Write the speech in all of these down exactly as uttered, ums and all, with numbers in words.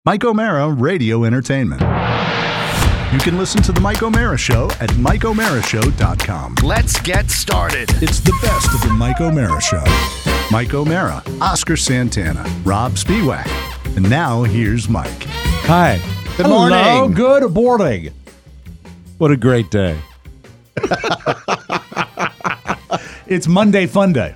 Mike O'Mara Radio Entertainment. You can listen to The Mike O'Mara Show at mike o'mara show dot com. Let's get started. It's the best of The Mike O'Mara Show. Mike O'Mara, Oscar Santana, Rob Spiewak. And now here's Mike. Hi. Good Hello, morning. good morning. What a great day. It's Monday Fun Day.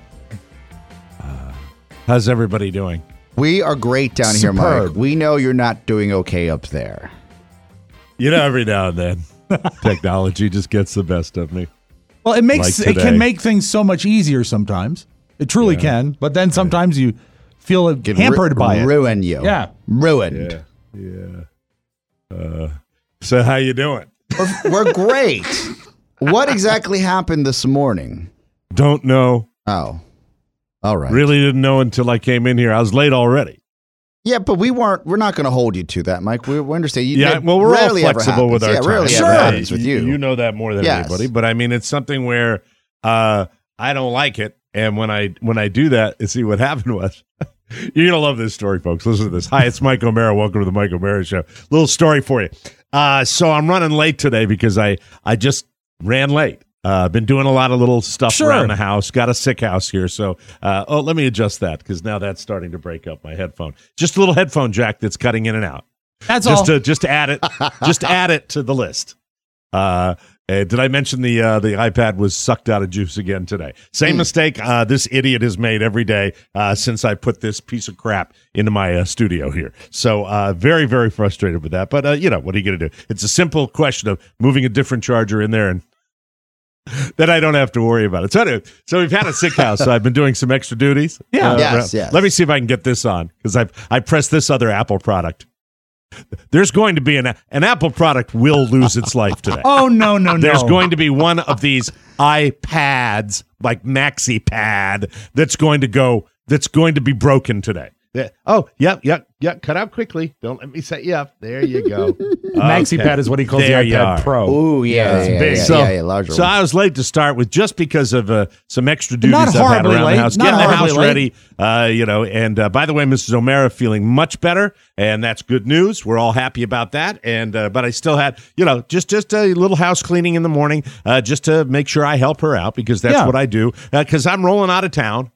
Uh, how's everybody doing? We are great down Superb. here, Mike. We know you're not doing okay up there. You know, every now and then, technology just gets the best of me. Well, it makes Like it today. can make things so much easier sometimes. It truly Yeah. can, but then sometimes you feel it Could hampered ru- by it. Ruin you. Yeah. Ruined. Yeah, yeah. Uh, so how you doing? We're, we're great. What exactly happened this morning? Don't know. Oh. All right. Really didn't know until I came in here. I was late already. Yeah, but we weren't. We're not going to hold you to that, Mike. We, we understand. You, Yeah, that well, we're all rarely ever flexible with our happens. time. Yeah, rarely Sure. ever happens with you. You know that more than Yes. anybody. But I mean, it's something where uh, I don't like it, and when I when I do that, and see what happened was. You're gonna love this story, folks. Listen to this. Hi, it's Mike O'Mara. Welcome to the Mike O'Mara Show. Little story for you. Uh, so I'm running late today because I I just ran late. Uh, been doing a lot of little stuff Sure. around the house. Got a sick house here, so uh, oh, let me adjust that because now that's starting to break up my headphone. Just a little headphone jack that's cutting in and out. That's just all. to just to add it, just add it to the list. Uh, uh, did I mention the uh, the iPad was sucked out of juice again today? Same Mm. mistake uh, this idiot has made every day uh, since I put this piece of crap into my uh, studio here. So uh, very very frustrated with that. But uh, you know what are you going to do? It's a simple question of moving a different charger in there and. Then I don't have to worry about it. So, anyway, so we've had a sick house. So I've been doing some extra duties. Yeah. Uh, Yes, around- yes. Let me see if I can get this on because I've I pressed this other Apple product. There's going to be an an Apple product will lose its life today. Oh no, no, no. There's going to be one of these iPads, like Maxi Pad, that's going to go. That's going to be broken today. Yeah. Oh, yep, yep, yep. Cut out quickly. Don't let me set you up. There you go. Maxi Okay. Pad is what he calls There the you iPad are. Pro. Ooh, yeah, it's yeah, big. yeah, So, yeah, yeah, larger so one. I was late to start with just because of uh, some extra duties Not I've had horribly around late. the house, Not getting the horribly house late. ready. Uh, you know, and uh, by the way, Missus O'Mara feeling much better, and that's good news. We're all happy about that. And uh, but I still had, you know, just just a little house cleaning in the morning, uh, just to make sure I help her out because that's Yeah. what I do. Because I'm rolling out of town.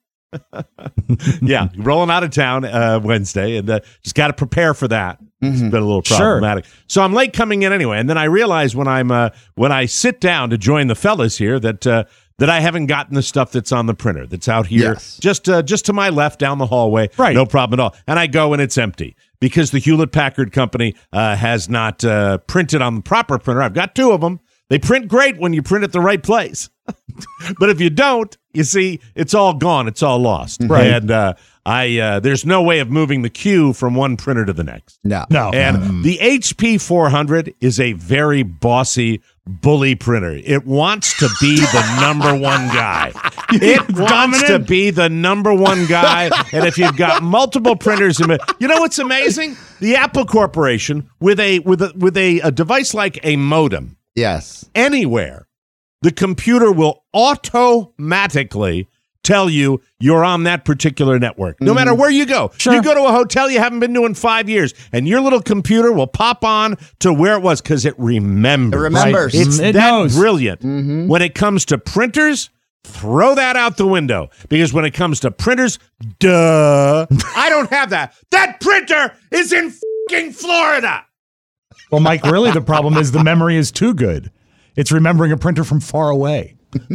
yeah, rolling out of town uh, Wednesday, and uh, just got to prepare for that. It's been a little Sure. problematic. So I'm late coming in anyway, and then I realize when I'm uh, when I sit down to join the fellas here that uh, that I haven't gotten the stuff that's on the printer that's out here, Yes. just uh, just to my left down the hallway. Right. No problem at all. And I go and it's empty because the Hewlett Packard Company uh, has not uh, printed on the proper printer. I've got two of them. They print great when you print at the right place. But if you don't, you see, it's all gone. It's all lost. Right. And uh, I uh, there's no way of moving the queue from one printer to the next. No. No. And the H P four hundred is a very bossy, bully printer. It wants to be the number one guy. It wants to be the number one guy. And if you've got multiple printers, in it, you know what's amazing? The Apple Corporation with a with a with a, a device like a modem Yes. anywhere, the computer will automatically tell you you're on that particular network, no matter where you go. Sure. You go to a hotel you haven't been to in five years, and your little computer will pop on to where it was because it remembers. It remembers. It's It that knows. brilliant. When it comes to printers, throw that out the window because when it comes to printers, duh, I don't have that. That printer is in fucking Florida. Well, Mike, really the problem is the memory is too good. It's remembering a printer from far away.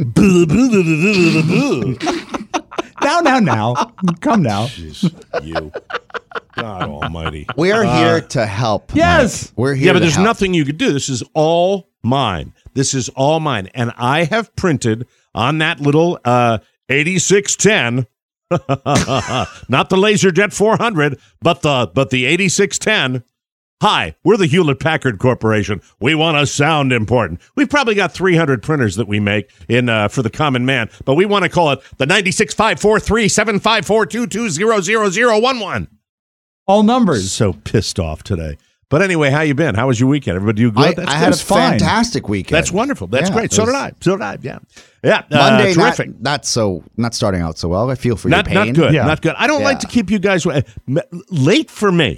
Now, now, now. Come now. You. God almighty. We are here to help. Yes. Mike. We're here Yeah, but to there's help. nothing you could do. This is all mine. This is all mine. And I have printed on that little uh, eighty-six ten, not the LaserJet four hundred, but the but the eighty-six ten. Hi, we're the Hewlett Packard Corporation. We want to sound important. We've probably got three hundred printers that we make in uh, for the common man, but we want to call it the ninety-six five four three seven five four two two zero zero zero one one. All numbers. So pissed off today. But anyway, how you been? How was your weekend? Everybody do good? I, That's I good. had a It's fine. fantastic weekend. That's wonderful. That's Yeah, great. it So was- did I. So did I. Yeah. Yeah. Uh, Monday, terrific. not, not so, not starting out so well. I feel for Not, your pain. not good. Yeah. Not good. I don't like Yeah. to keep you guys wa- m- late for me.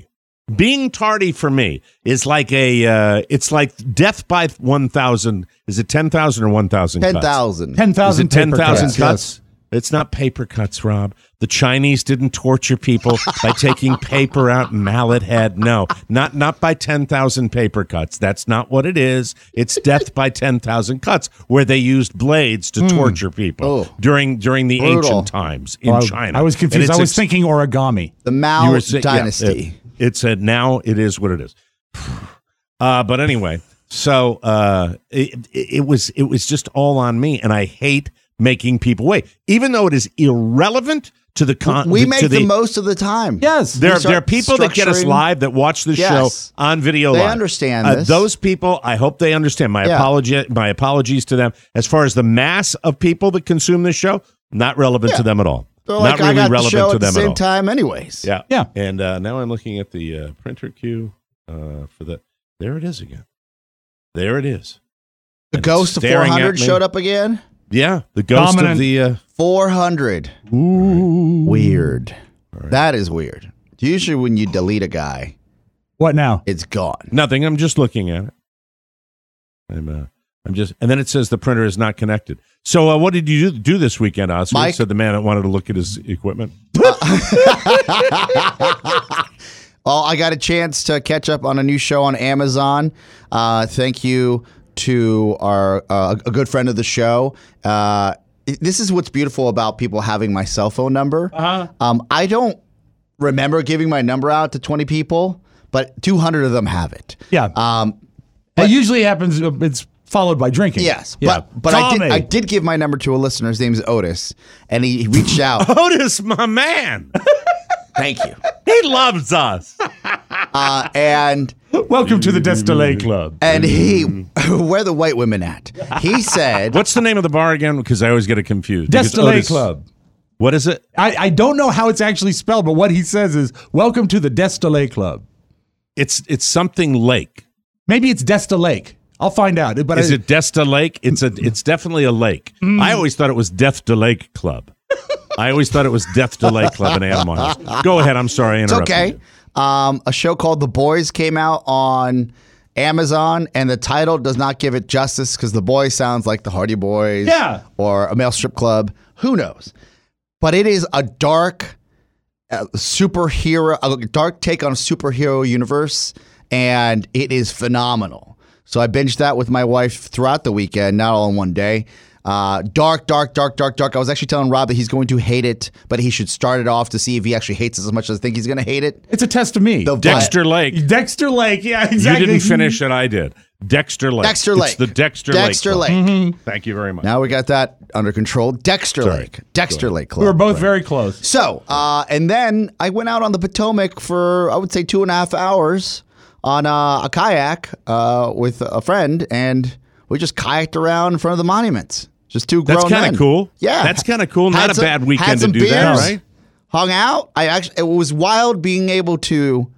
being tardy for me is like a, uh, it's like death by one thousand. Is it ten thousand or one thousand cuts? ten thousand. ten thousand Is it ten thousand cuts. cuts? It's not paper cuts, Rob. The Chinese didn't torture people by taking paper out and mallet head. No, not not by ten thousand paper cuts. That's not what it is. It's death by ten thousand cuts, where they used blades to torture people Oh. during during the Brutal. ancient times in Well, I- China. I was And confused. it's I was ex- thinking origami. The you Mao were saying- yeah, dynasty. it, it said now it is what it is. Uh, but anyway, so uh, it, it, it was it was just all on me, and I hate making people wait, even though it is irrelevant to the con. we to make the, the most of the time. Yes. There, We start there are people that get us structuring- live that watch the Yes. show on video They live. understand Uh, this. those people, I hope they understand. My Yeah. apology, my apologies to them. As far as the mass of people that consume this show, not relevant to Yeah. them at all. They're not like, really I got the relevant show to at the them same at all. time anyways. Yeah, Yeah. And uh, now I'm looking at the uh, printer queue uh, for the. There it is again. There it is. The And ghost of four staring at hundred me. showed up again. Yeah, the ghost Dominant. of the. Uh, four hundred. Ooh. Weird. That is weird. Usually when you delete a guy, What now? it's gone. Nothing. I'm just looking at it. I'm. Uh, I'm just, and then it says the printer is not connected. So, uh, what did you do, do this weekend, Oscar? Mike? Said the man that wanted to look at his equipment. Well, I got a chance to catch up on a new show on Amazon. Uh, thank you to our uh, a good friend of the show. Uh, this is what's beautiful about people having my cell phone number. Uh-huh. Um, I don't remember giving my number out to twenty people, but two hundred of them have it. Yeah. Um, it usually happens. uh, It's followed by drinking. yes, Yeah. but but I Call did me. I did give my number to a listener. His name is Otis, and he, he reached out. Otis, my man, Thank you. he loves us. Uh, and Welcome to the Destillet Club. and he, where the white women at? He said, What's the name of the bar again? Because I always get it confused. Because Destillet Otis- Club. What is it? I, I don't know how it's actually spelled, but what he says is, welcome to the Destillet Club. It's it's something lake. Maybe it's Destilake. I'll find out. But Is I, it Desta Lake? It's a. It's definitely a lake. Mm. I always thought it was Death to Lake Club. I always thought it was Death to Lake Club in Animal House. Go ahead. I'm sorry. I it's interrupted okay. you. Um, a show called The Boys came out on Amazon, and the title does not give it justice because The Boys sounds like the Hardy Boys Yeah. or a male strip club. Who knows? But it is a dark uh, superhero, a dark take on a superhero universe, and it is phenomenal. So I binged that with my wife throughout the weekend, not all in one day. Uh, dark, dark, dark, dark, dark. I was actually telling Rob that he's going to hate it, but he should start it off to see if he actually hates it as much as I think he's going to hate it. it's a test of me. The Dexter Lake. Dexter Lake. Yeah, You exactly. didn't finish it. I did. Dexter Lake. Dexter It's Lake. the Dexter, Dexter Lake. Lake. Club. Mm-hmm. Thank you very much. Now we got that under control. Dexter Sorry. Lake. Dexter Lake Club. We were both very close. So, uh, and then I went out on the Potomac for, I would say, two and a half hours on uh, a kayak uh, with a friend, and we just kayaked around in front of the monuments. Just two grown That's kind men. of cool. Yeah. That's kind of cool. Had Not a some- bad had weekend to some do that, beers, right? Hung out. I actually, it was wild being able to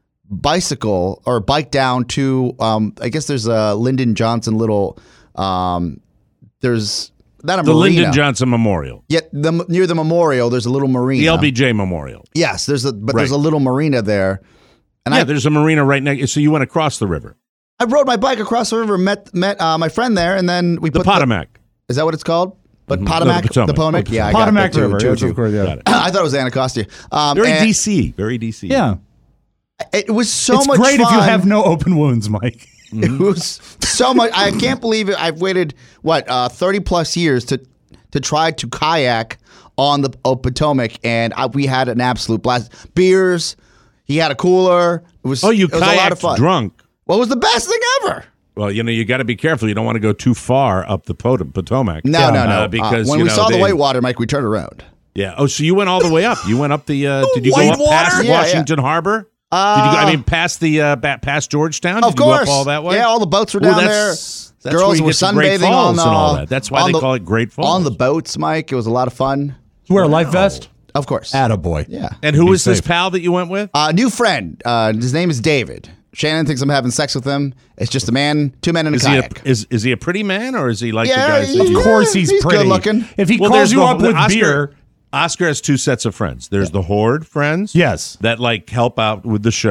bicycle or bike down to, um, I guess there's a Lyndon Johnson little, um, there's not a The marina. Lyndon Johnson Memorial. Yeah, the, near the memorial, there's a little marina. The L B J Memorial. Yes, there's a but Right. there's a little marina there, and Yeah, I there's a marina right next. So you went across the river. I rode my bike across the river, met met uh, my friend there, and then we The put Potomac. is that what it's called? But Mhm. Potomac, No, the Potomac. the Potomac, Oh, yeah, I got Potomac that too, River. too, Yes, too. of course, yeah. Got it. I thought it was Anacostia. Um, Very and D C. Very D C. Yeah. It was so it's much great fun. if you have no open wounds, Mike. It was so much. I can't believe it. I've waited what uh, thirty plus years to to try to kayak on the oh, Potomac, and I, we had an absolute blast. Beers. He had a cooler. It was. Oh, you it was a lot of kayaked fun. drunk. What was the best thing ever? Well, you know, you got to be careful. You don't want to go too far up the Pot- Potomac. No, no, no. Uh, Uh, because when you we know, saw the they- whitewater, Mike, we turned around. Yeah. Oh, so you went all the way up. You went up the. Uh, did you go up Whitewater? past Yeah, yeah. Washington Harbor? Uh, did you go? I mean, past the uh, ba- past Georgetown. Of did you course, go up all that way? Yeah, all the boats were Ooh, down there. that's- that's where Girls you were get to Great sunbathing Falls on the, and all that. That's why on they the- call it Great Falls. on the boats, Mike. It was a lot of fun. Wear a life vest. Of course. Attaboy. Yeah. And who Be was this safe. pal that you went with? Uh, new friend. Uh, his name is David. Shannon thinks I'm having sex with him. It's just a man, two men in a Is he a, kayak. is is he a pretty man or is he like Yeah, the guys? he- that you- Of course, Yeah, he's, he's pretty. good looking. If he Well, calls there's you the- up with Oscar- beer, Oscar has two sets of friends. There's the Horde friends, yes. that like help out with the show,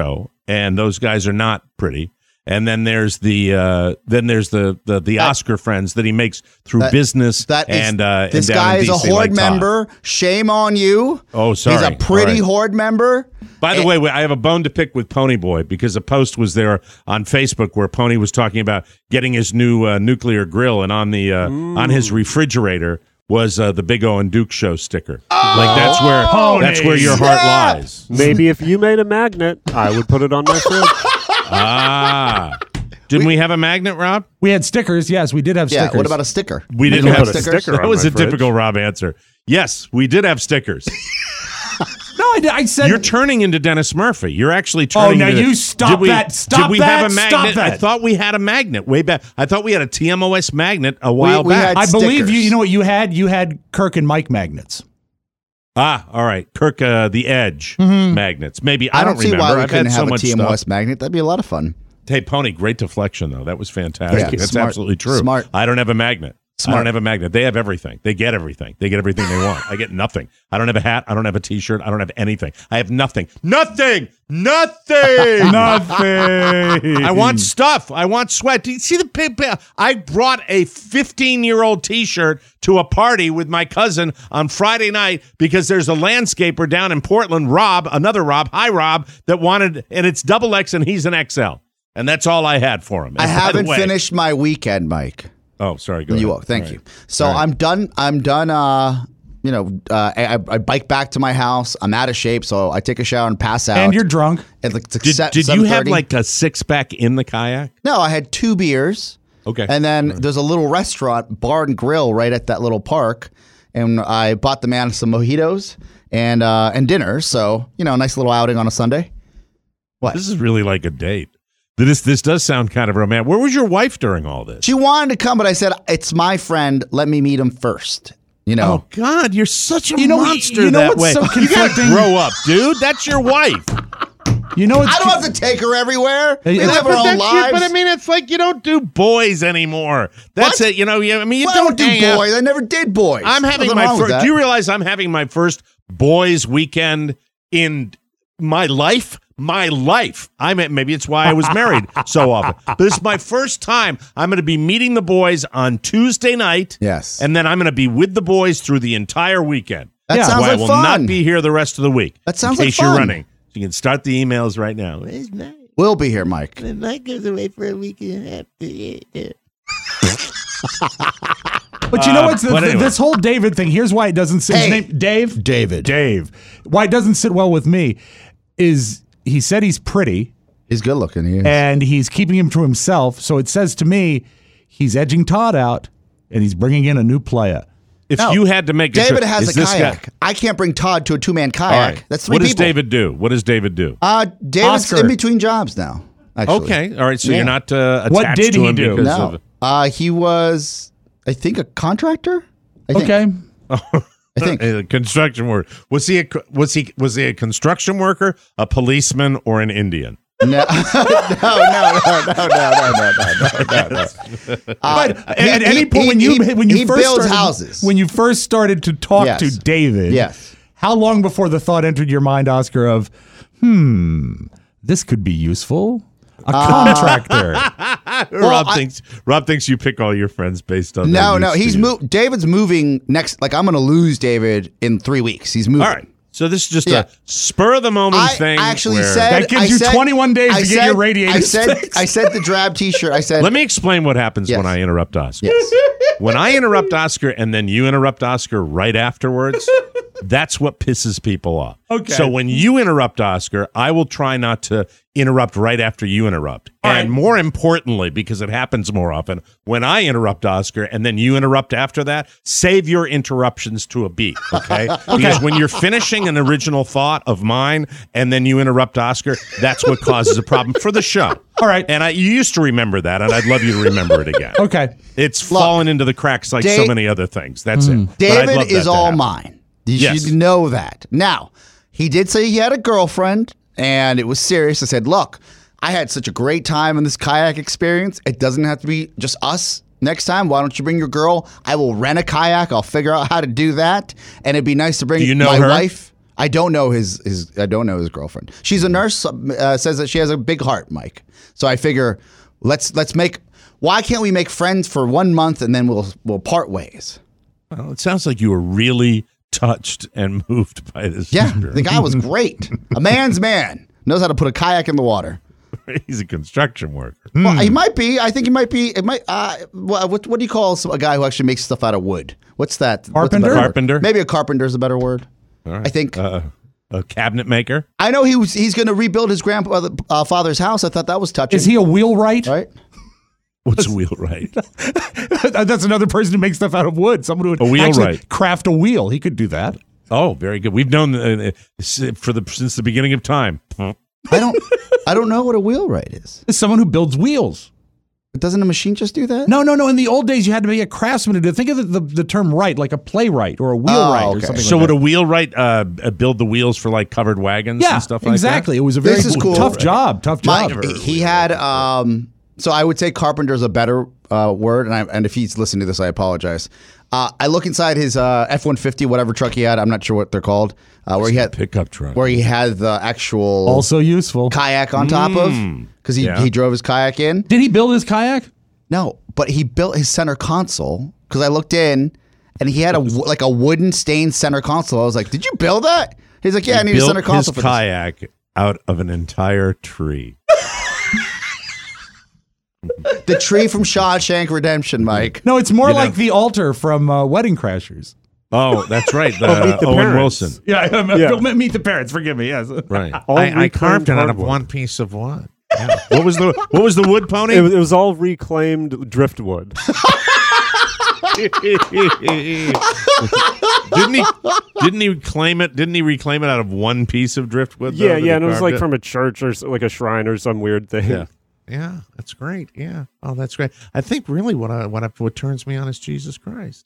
and those guys are not pretty. And then there's the uh, then there's the the, the That- Oscar friends that he makes through That- business. That is, and uh, this and down guy in is a D C Horde like Todd. member. Shame on you. Oh, sorry. He's a pretty All right. Horde member. By the And- way, I have a bone to pick with Pony Boy because a post was there on Facebook where Pony was talking about getting his new uh, nuclear grill, and on the uh, on his refrigerator was uh, the Big O and Duke Show sticker. Oh, like that's where Pony. that's where your heart Yeah. lies. Maybe if you made a magnet, I would put it on my fridge. Ah, didn't we, have a magnet, Rob? We had stickers. Yes, we did have yeah. stickers. What about a sticker? We You didn't can have put a stickers? sticker That on was my a fridge. typical Rob answer. Yes, we did have stickers. No, I, I said. You're turning into Dennis Murphy. You're actually Oh, turning now into... you stop Did we- that. Stop Did we that. have a Stop magnet? I that. thought we had a magnet way back. I thought we had a T M O S magnet a while we back. had- I believe stickers. you. You know what you had? You had Kirk and Mike magnets. Ah, all right. Kirk, uh, the Edge magnets. Maybe. I, I don't, see remember. why we I've couldn't had have so a much T M O S stuff. magnet. That'd be a lot of fun. Hey, Pony, great deflection, though. That was fantastic. Yeah, That's smart. absolutely true. Smart. I don't have a magnet. I Smart. don't have a magnet. They have everything. They get everything. They get everything they want. I get nothing. I don't have a hat. I don't have a T-shirt. I don't have anything. I have nothing. Nothing. Nothing. Nothing. I want stuff. I want sweat. Do you see the big? I brought a fifteen-year-old T-shirt to a party with my cousin on Friday night because there's a landscaper down in Portland, Rob, another Rob, hi Rob, that wanted, and it's double X and he's an X L, and that's all I had for him. I And by the haven't way- finished my weekend, Mike. Oh, sorry. Go You ahead. will. Thank All you. right. So All right. I'm done. I'm done. Uh, you know, uh, I, I bike back to my house. I'm out of shape, so I take a shower and pass out. And you're drunk. At like Did, se- did you have seven thirty. like a six pack in the kayak? No, I had two beers. Okay. And then there's a little restaurant, bar and grill, right at that little park. And I bought the man some mojitos and uh, and dinner. So you know, a nice little outing on a Sunday. What? This is really like a date. This this does sound kind of romantic. Where was your wife during all this? She wanted to come, but I said it's my friend. Let me meet him first. You know. Oh God, you're such a You know- monster you know that what's way. so You gotta conflicting? grow up, dude. That's your wife. You know it's I don't have to take her everywhere. Hey, They it's- live But their own that's your- lives. but I mean, it's like you don't do boys anymore. That's What? it. You know. You, I mean, you Well, I don't don't do hang out- boys. I never did boys. I'm having Nothing my wrong with first. that. Do you realize I'm having my first boys' weekend in my life? My life. I mean, maybe it's why I was married so often. But this is my first time. I'm going to be meeting the boys on Tuesday night. Yes. And then I'm going to be with the boys through the entire weekend. That Yeah. sounds Why like I will fun. not be here the rest of the week. That sounds in like case you're fun. running. So you can start the emails right now. Where's Mike? We'll be here, Mike. Mike goes away for a week and a half. But you know what's Uh, the, but anyway. this whole David thing? Here's why it doesn't sit. Hey. His name Dave. David. Dave. Why it doesn't sit well with me is he said he's pretty He's good looking. He is. and he's keeping him to himself. So it says to me he's edging Todd out and he's bringing in a new player. If No. you had to make a David trip, has is a this guy- kayak. I can't bring Todd to a two man All kayak. right. That's three What does people. David do? What does David do? Uh, David's Oscar. in between jobs now. Actually. Okay. All right. So Yeah. you're not uh, attached What did to he him do? because No. of. Uh, he was, I think, a contractor. I think. Okay. I think. A construction worker. Was he a was he was he a construction worker, a policeman, or an Indian? No, no, no, no, no, no, no, no, no, no, no. Uh, But he- at he- any point he- when you he- when you he first builds started, houses. when you first started to talk Yes. to David, Yes. how long before the thought entered your mind, Oscar, of hmm, this could be useful? A Uh, contractor. Rob I- thinks Rob thinks you pick all your friends based on No, their no, use to he's you. moved. David's moving next. Like I'm going to lose David in three weeks. He's moving. All right. So this is just Yeah. a spur of the moment I thing. actually where- said That gives I you said- twenty-one days I to get said- your radiator I said fixed. I said the drab T-shirt. I said Let me explain what happens Yes. when I interrupt Oscar. yes. When I interrupt Oscar and then you interrupt Oscar right afterwards, that's what pisses people off. Okay. So when you interrupt Oscar, I will try not to interrupt right after you interrupt. All and right. more importantly, because it happens more often, when I interrupt Oscar and then you interrupt after that, save your interruptions to a beat, okay? Because when you're finishing an original thought of mine and then you interrupt Oscar, that's what causes a problem for the show. All right. And I, you used to remember that, and I'd love you to remember it again. Okay. It's fallen into the cracks like so Dave- many other things. That's it. But I'd love David that is to all happen. mine. You Yes. should know that. Now, he did say he had a girlfriend, and it was serious. I said, look, I had such a great time in this kayak experience. It doesn't have to be just us. Next time, why don't you bring your girl? I will rent a kayak. I'll figure out how to do that. And it'd be nice to bring Do you know my her? wife. I don't know his his. I don't know his girlfriend. She's a nurse. Uh, says that she has a big heart, Mike. So I figure let's let's make. Why can't we make friends for one month and then we'll we'll part ways? Well, it sounds like you were really touched and moved by this. Yeah, spirit. the guy was great. A man's man. Knows how to put a kayak in the water. He's a construction worker. Well, he might be. I think he might be. It might. Uh, what, what what do you call a guy who actually makes stuff out of wood? What's that? What's a Carpenter? better word? Carpenter? Maybe a carpenter is a better word. All right. I think. Uh, a cabinet maker. I know he was. He's going to rebuild his grandfather uh, father's house. I thought that was touching. Is he a wheelwright? right? What's a wheelwright? That's another person who makes stuff out of wood. Someone who would A wheelwright. actually craft a wheel. He could do that. Oh, very good. We've known uh, for the since the beginning of time. I don't. I don't know what a wheelwright is. It's someone who builds wheels. But doesn't a machine just do that? No, no, no. In the old days, you had to be a craftsman to do. Think of the, the, the term "wright," like a playwright or a wheelwright okay. or something. So like would that. a wheelwright uh, build the wheels for like covered wagons yeah, and stuff like exactly. that? It was a very This is cool. tough job. Tough My, job. he had. Um, so I would say carpenter is a better uh, word, and I, and if he's listening to this, I apologize. Uh, I look inside his uh, F one fifty, whatever truck he had. I'm not sure what they're called. Uh, where he had Pickup truck. where he had the actual Also useful. kayak on top of because he Yeah. he drove his kayak in. Did he build his kayak? No, but he built his center console because I looked in and he had a wo- like a wooden stained center console. I was like, "Did you build that?" He's like, "Yeah, I need a built center console his for this." kayak out of an entire tree. The tree from Shawshank Redemption, Mike. No, it's more You know- like the altar from uh, Wedding Crashers. Oh, that's right. The, Oh, Meet the Owen Parents. Wilson. Yeah, Yeah. don't meet the parents. Forgive me. Yes. Right. All I, I carved reclaimed it out of hardwood. one piece of wood. Yeah. What was the What was the wood pony? It was, it was all reclaimed driftwood. didn't he? Didn't he claim it? Didn't he reclaim it out of one piece of driftwood? though, yeah, that yeah, he and it was carved like from a church or s- like a shrine or some weird thing. Yeah, yeah, that's great. Yeah, oh, that's great. I think really what I, what I, what turns me on is Jesus Christ.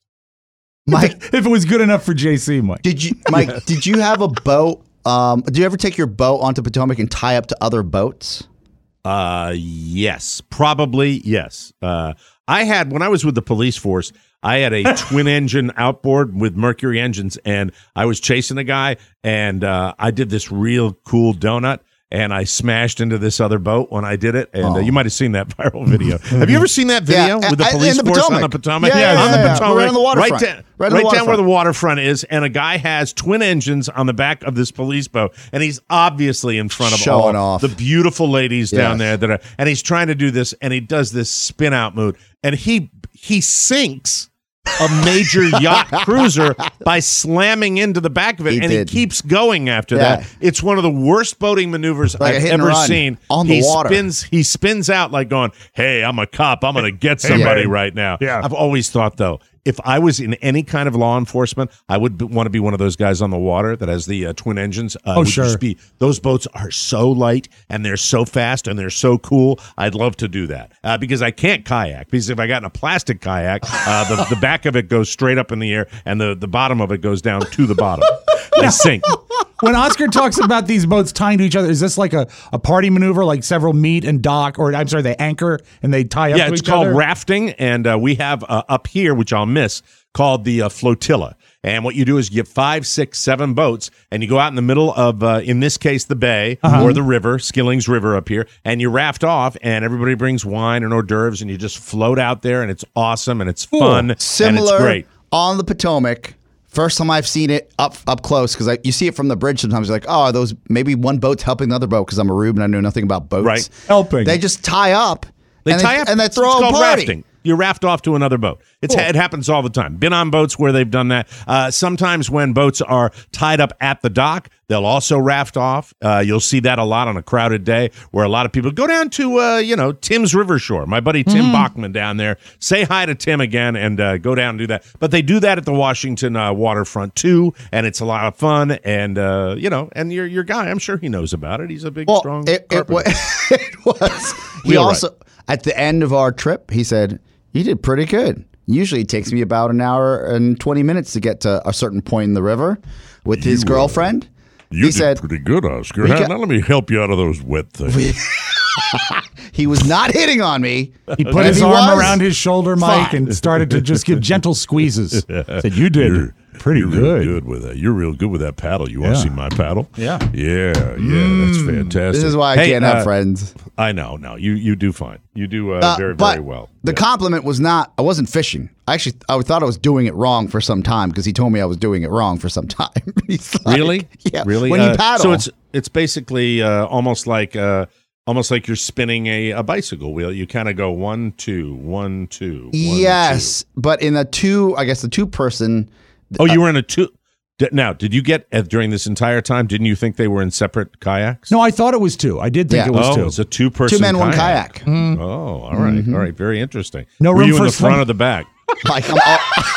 Mike, If it was good enough for J C, Mike. did you, Mike? Did you have a boat? Um, did you ever take your boat onto Potomac and tie up to other boats? Uh, yes, probably yes. Uh, I had when I was with the police force, I had a twin engine outboard with Mercury engines, and I was chasing a guy, and uh, I did this real cool donut. And I smashed into this other boat when I did it. And uh, you might have seen that viral video. Have you ever seen that video Yeah, with the I- police in the force on Potomac. the Potomac? Yeah, yeah, on the yeah, yeah. Potomac. Right on the waterfront. Right, down, Right right, on the down where the waterfront. waterfront is. And a guy has twin engines on the back of this police boat. And he's obviously in front of Showing all off. the beautiful ladies down Yes. there. that are. And he's trying to do this. And he does this spin out move. And he he sinks a major yacht cruiser by slamming into the back of it, He and did. he keeps going after Yeah. that. It's one of the worst boating maneuvers Like a I've hit and ever run seen. on the he water. spins, he spins out like going, "Hey, I'm a cop. I'm going to get somebody Yeah. right now." Yeah. I've always thought though, if I was in any kind of law enforcement, I would b- want to be one of those guys on the water that has the uh, twin engines. Uh, Oh, would sure. Just be, those boats are so light and they're so fast and they're so cool. I'd love to do that uh, because I can't kayak. Because if I got in a plastic kayak, uh, the, the back of it goes straight up in the air and the, the bottom of it goes down to the bottom. I sink. When Oscar talks about these boats tying to each other, is this like a, a party maneuver, like several meet and dock, or I'm sorry, they anchor and they tie up Yeah, to it's each called other? rafting, and uh, we have uh, up here, which I'll miss, called the uh, flotilla. And what you do is you get five, six, seven boats, and you go out in the middle of, uh, in this case, the bay Uh-huh. or the river, Skilling's River up here, and you raft off, and everybody brings wine and hors d'oeuvres, and you just float out there, and it's awesome, and it's fun, and Similar it's great. on the Potomac. First time I've seen it up up close because you see it from the bridge sometimes. You're like, oh, are those maybe one boat's helping the other boat because I'm a rube and I know nothing about boats. Right. Helping. They just tie up. They and tie they, up, and they it's throw a called party. rafting. You raft off to another boat. It's Cool. It happens all the time. Been on boats where they've done that. Uh, sometimes when boats are tied up at the dock, they'll also raft off. Uh, you'll see that a lot on a crowded day where a lot of people go down to, uh, you know, Tim's River Shore. My buddy Tim Bachman down there. Say hi to Tim again and uh, go down and do that. But they do that at the Washington uh, waterfront too, and it's a lot of fun. And uh, you know, and your your guy, I'm sure he knows about it. He's a big, Well, strong. it, it, wa- carpenter. it was. He Wheelwright. also at the end of our trip, he said, "You did pretty good. Usually, it takes me about an hour and twenty minutes to get to a certain point in the river with his You, uh, girlfriend." You he did said, pretty good, Oscar. We Now, got- now let me help you out of those wet things. He was not hitting on me. He put If his he arm was, around his shoulder, Mike, fine. and started to just give gentle squeezes. Said, "You did You're pretty you're good." Real good with that. You're real good with that paddle. You want to Yeah. see my paddle? Yeah. Yeah, yeah. That's fantastic. This is why I Hey, can't uh, have friends. I know. No, you you do fine. You do uh, Uh, very but very well. The Yeah. compliment was not. I wasn't fishing. I actually, I thought I was doing it wrong for some time because he told me I was doing it wrong for some time. He's like, Really? Yeah. Really? When Uh, you paddle, So it's it's basically uh, almost like uh, almost like you're spinning a, a bicycle wheel. You kind of go one two one two. One, yes, but in a two, I guess the two person. two. Oh, you were in a two. D- Now, did you get uh, during this entire time? Didn't you think they were in separate kayaks? No, I thought it was two. I did think Yeah. it was oh, two. it's a two-person Two men, one kayak. kayak. Oh, all right, all right, very interesting. No were room you for in the front swim- or the back? Like, I'm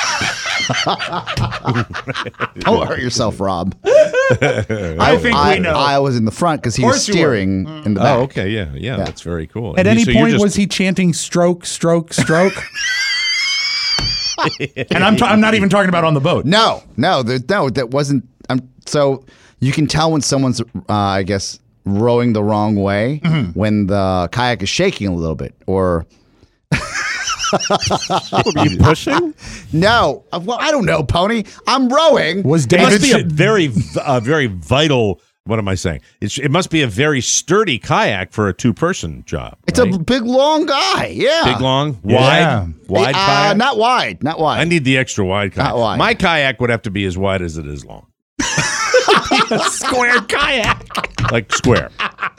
all- don't hurt yourself, Rob. I think I, we know. I was in the front because he was course you were. steering in the back. Oh, okay, yeah, yeah, that's very cool. At And any so you're point, just- was he chanting "stroke, stroke, stroke"? And I'm, t- I'm not even talking about on the boat. No, no, there, no, that wasn't. Um, so you can tell when someone's, uh, I guess, rowing the wrong way Mm-hmm. when the kayak is shaking a little bit, or Were you pushing? no. Uh, Well, I don't know, Pony. I'm rowing. Was It David? must be a Sh- very, uh, very vital. What am I saying? It's, it must be a very sturdy kayak for a two-person job. It's right? a big, long guy. Yeah, big, long, Yeah. wide, wide Uh, kayak. not wide, not wide. I need the extra wide kayak. Not wide. My kayak would have to be as wide as it is long, square kayak. like square.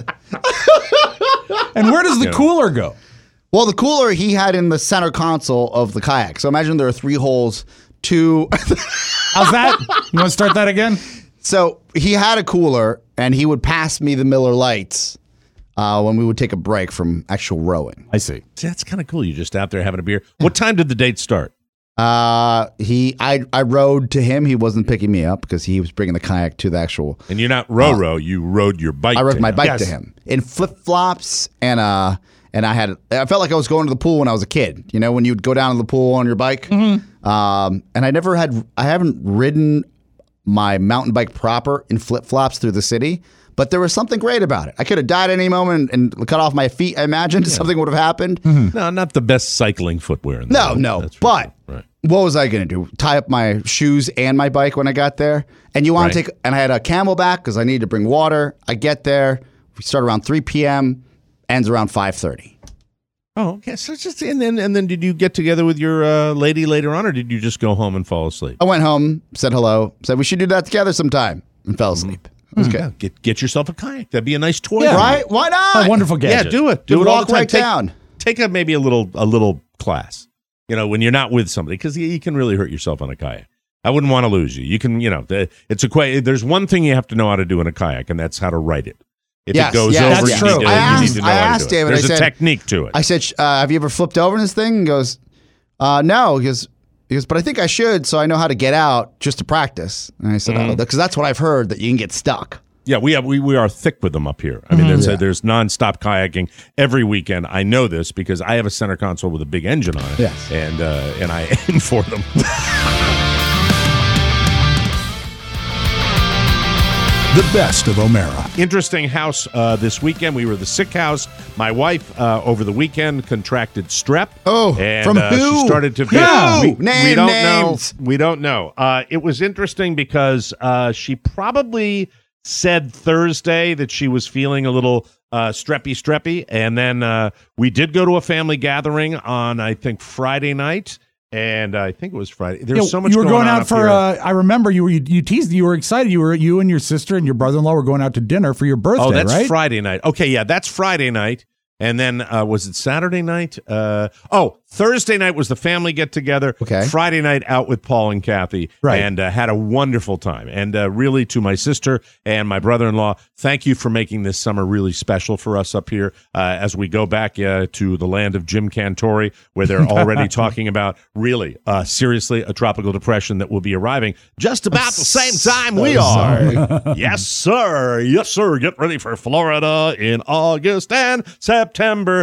And where does the Yeah. cooler go? Well, the cooler he had in the center console of the kayak. So imagine there are three holes, two. How's that? You want to start that again? So he had a cooler, and he would pass me the Miller Lights uh, when we would take a break from actual rowing. I see. See, that's kind of cool. You're just out there having a beer. What time did the date start? Uh, he, I, I rowed to him. He wasn't picking me up because he was bringing the kayak to the actual. And you're not row row. You rode your bike. I rode to my him. bike Yes. to him in flip flops, and uh, and I had. I felt like I was going to the pool when I was a kid. You know, when you'd go down to the pool on your bike. Mm-hmm. Um, and I never had. I haven't ridden my mountain bike proper in flip flops through the city. But there was something great about it. I could have died at any moment and cut off my feet. I imagined something would have happened. No, not the best cycling footwear. In the No, world. no. That's for But sure. Right. what was I going to do? Tie up my shoes and my bike when I got there? And you want Right. to take, and I had a Camelback because I needed to bring water. I get there. We start around three p.m., ends around five thirty. Oh, okay. So it's just and then and then did you get together with your uh, lady later on, or did you just go home and fall asleep? I went home, said hello, said we should do that together sometime, and fell asleep. It was good. Yeah, get get yourself a kayak. That'd be a nice toy. Yeah. for you. Right? Why not? A wonderful Yeah, gadget. do it. You Do it all walk the time. right take, down. Take a maybe a little a little class. You know, when you're not with somebody, because you, you can really hurt yourself on a kayak. I wouldn't want to lose you. You can, you know, the, it's a que- There's one thing you have to know how to do in a kayak, and that's how to right it. If Yes, it goes yes, over, that's you, true. Need to, I you asked- need to know I how to asked do it. David, I There's a said- technique to it. I said, uh, have you ever flipped over in this thing? He goes, uh, no. He goes, he goes, but I think I should, so I know how to get out just to practice. And I said, Mm-hmm. oh, because that's what I've heard, that you can get stuck. Yeah, we have we, we are thick with them up here. I mean, there's, Yeah. there's nonstop kayaking every weekend. I know this because I have a center console with a big engine on it, Yes. and uh, and I aim for them. The best of O'Mara. Interesting house uh, this weekend. We were the sick house. My wife uh, over the weekend contracted strep. Oh, and, from uh, who? She started to. Who? We, we Name don't names. know. We don't know. Uh, it was interesting because uh, she probably said Thursday that she was feeling a little uh, streppy, streppy, and then uh, we did go to a family gathering on I think Friday night. And I think it was Friday. There's Yeah, so much you were going, going on out up for. here. Uh, I remember you were you, you teased. You were excited. You were you and your sister and your brother-in-law were going out to dinner for your birthday. Oh, that's right? Friday night. Okay, yeah, that's Friday night. And then uh, was it Saturday night? Uh, oh, Thursday night was the family get together. Okay. Friday night out with Paul and Kathy. Right. And uh, had a wonderful time. And uh, really, to my sister and my brother-in-law, thank you for making this summer really special for us up here uh, as we go back uh, to the land of Jim Cantori, where they're already talking about really, uh, seriously, a tropical depression that will be arriving just about the same time we are. Yes, sir. Yes, sir. Get ready for Florida in August and September.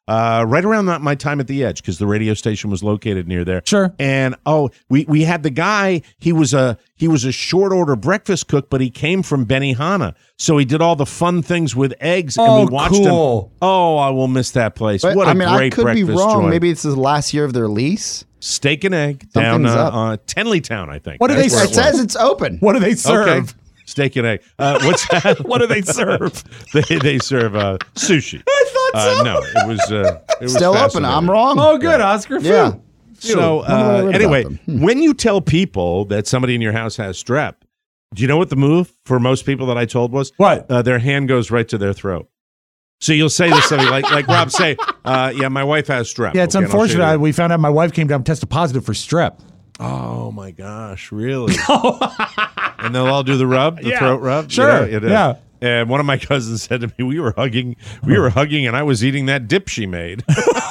uh, right around that, my time at the Edge, because the radio station was located near there. Sure. And oh, we we had the guy. He was a he was a short order breakfast cook, but he came from Benihana, so he did all the fun things with eggs. Oh, and we watched cool. him. Oh, I will miss that place. But, what a I mean, great I could be breakfast wrong. joint. Maybe it's the last year of their lease. Steak and egg down Something's uh, up. uh, Tenleytown, I think. What do That's they where It it was. says it's open. What do they serve? Okay. Steak and egg. Uh, what's that? What do they serve? they they serve uh, sushi. I thought Uh, so. no, it was uh, it was Still open. fascinating. I'm wrong. Oh, good, Oscar. Phew. Yeah. So Wonder what I uh, read anyway, about them. Hmm. when you tell people that somebody in your house has strep, do you know what the move for most people that I told was? What? Uh, their hand goes right to their throat. So you'll say to somebody like like Rob say, uh, "Yeah, my wife has strep." Yeah, it's Okay, and I'll show unfortunate. you. We found out my wife came down tested positive for strep. Oh my gosh, really? And they'll all do the rub, the Yeah, throat rub. you sure, know, it is. yeah. And one of my cousins said to me, "We were hugging, we were hugging, and I was eating that dip she made."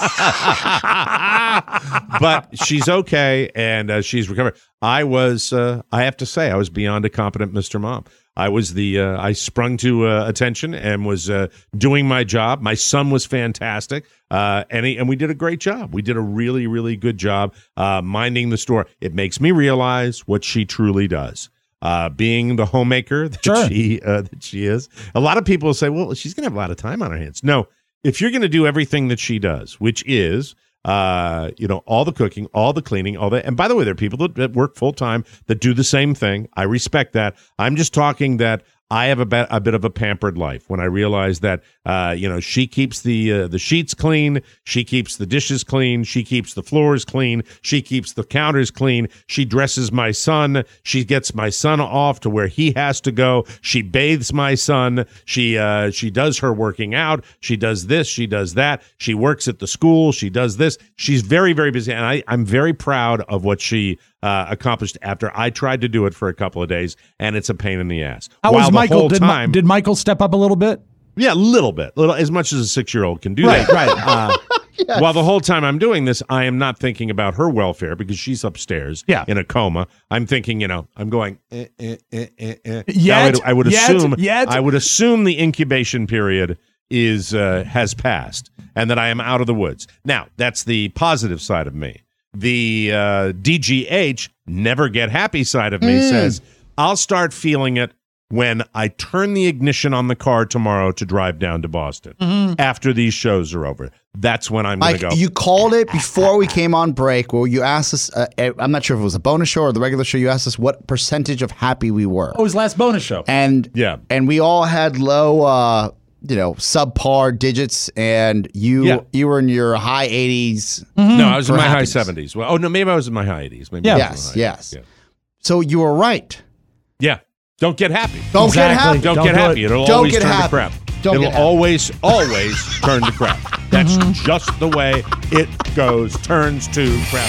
But she's okay, and uh, she's recovered. I was, uh, I have to say, I was beyond a competent Mister Mom. I was the, uh, I sprung to uh, attention and was uh, doing my job. My son was fantastic, uh, and he, and we did a great job. We did a really, really good job uh, minding the store. It makes me realize what she truly does. Uh, being the homemaker that Sure. she uh, that she is. A lot of people say, "Well, she's going to have a lot of time on her hands." No, if you're going to do everything that she does, which is, uh, you know, all the cooking, all the cleaning, all that. And by the way, there are people that, that work full time that do the same thing. I respect that. I'm just talking that I have a bit, a bit of a pampered life when I realize that, uh, you know, she keeps the uh, the sheets clean, she keeps the dishes clean, she keeps the floors clean, she keeps the counters clean, she dresses my son, she gets my son off to where he has to go, she bathes my son, she uh, she does her working out, she does this, she does that, she works at the school, she does this. She's very, very busy, and I, I'm very proud of what she uh, accomplished after I tried to do it for a couple of days, and it's a pain in the ass. How While was the Michael? whole Did, Mi- time, did Michael step up a little bit? yeah, a little bit, little as much as a six-year-old can do Right, that. right. Uh, While the whole time I'm doing this, I am not thinking about her welfare because she's upstairs Yeah. in a coma. I'm thinking, you know, I'm going. Eh, eh, eh, eh, eh. Yet, Now, I would- I would yet, assume. yet. I would assume the incubation period is uh, has passed and that I am out of the woods. Now, that's the positive side of me. The uh, D G H, never get happy side of me Mm. says, I'll start feeling it when I turn the ignition on the car tomorrow to drive down to Boston Mm-hmm. after these shows are over. That's when I'm going Mike, to go. you called it before we came on break. Well, you asked us. Uh, I'm not sure if it was a bonus show or the regular show. You asked us what percentage of happy we were, Oh, his last bonus show. and Yeah. and we all had low, uh, you know, subpar digits, and you Yeah. you were in your high eighties. no, I was in for my high happiness. seventies. Well, oh no, maybe I was in my high eighties. Maybe Yeah. I was in Yes, my high yes. eighties. So you were right. Yeah. yeah. Don't get happy. Don't Exactly. get happy. Don't, Don't get do happy. it. It'll Don't always get turn happy. to crap. Don't It'll get happy. always, always turn to crap. That's just the way it goes. Turns to crap.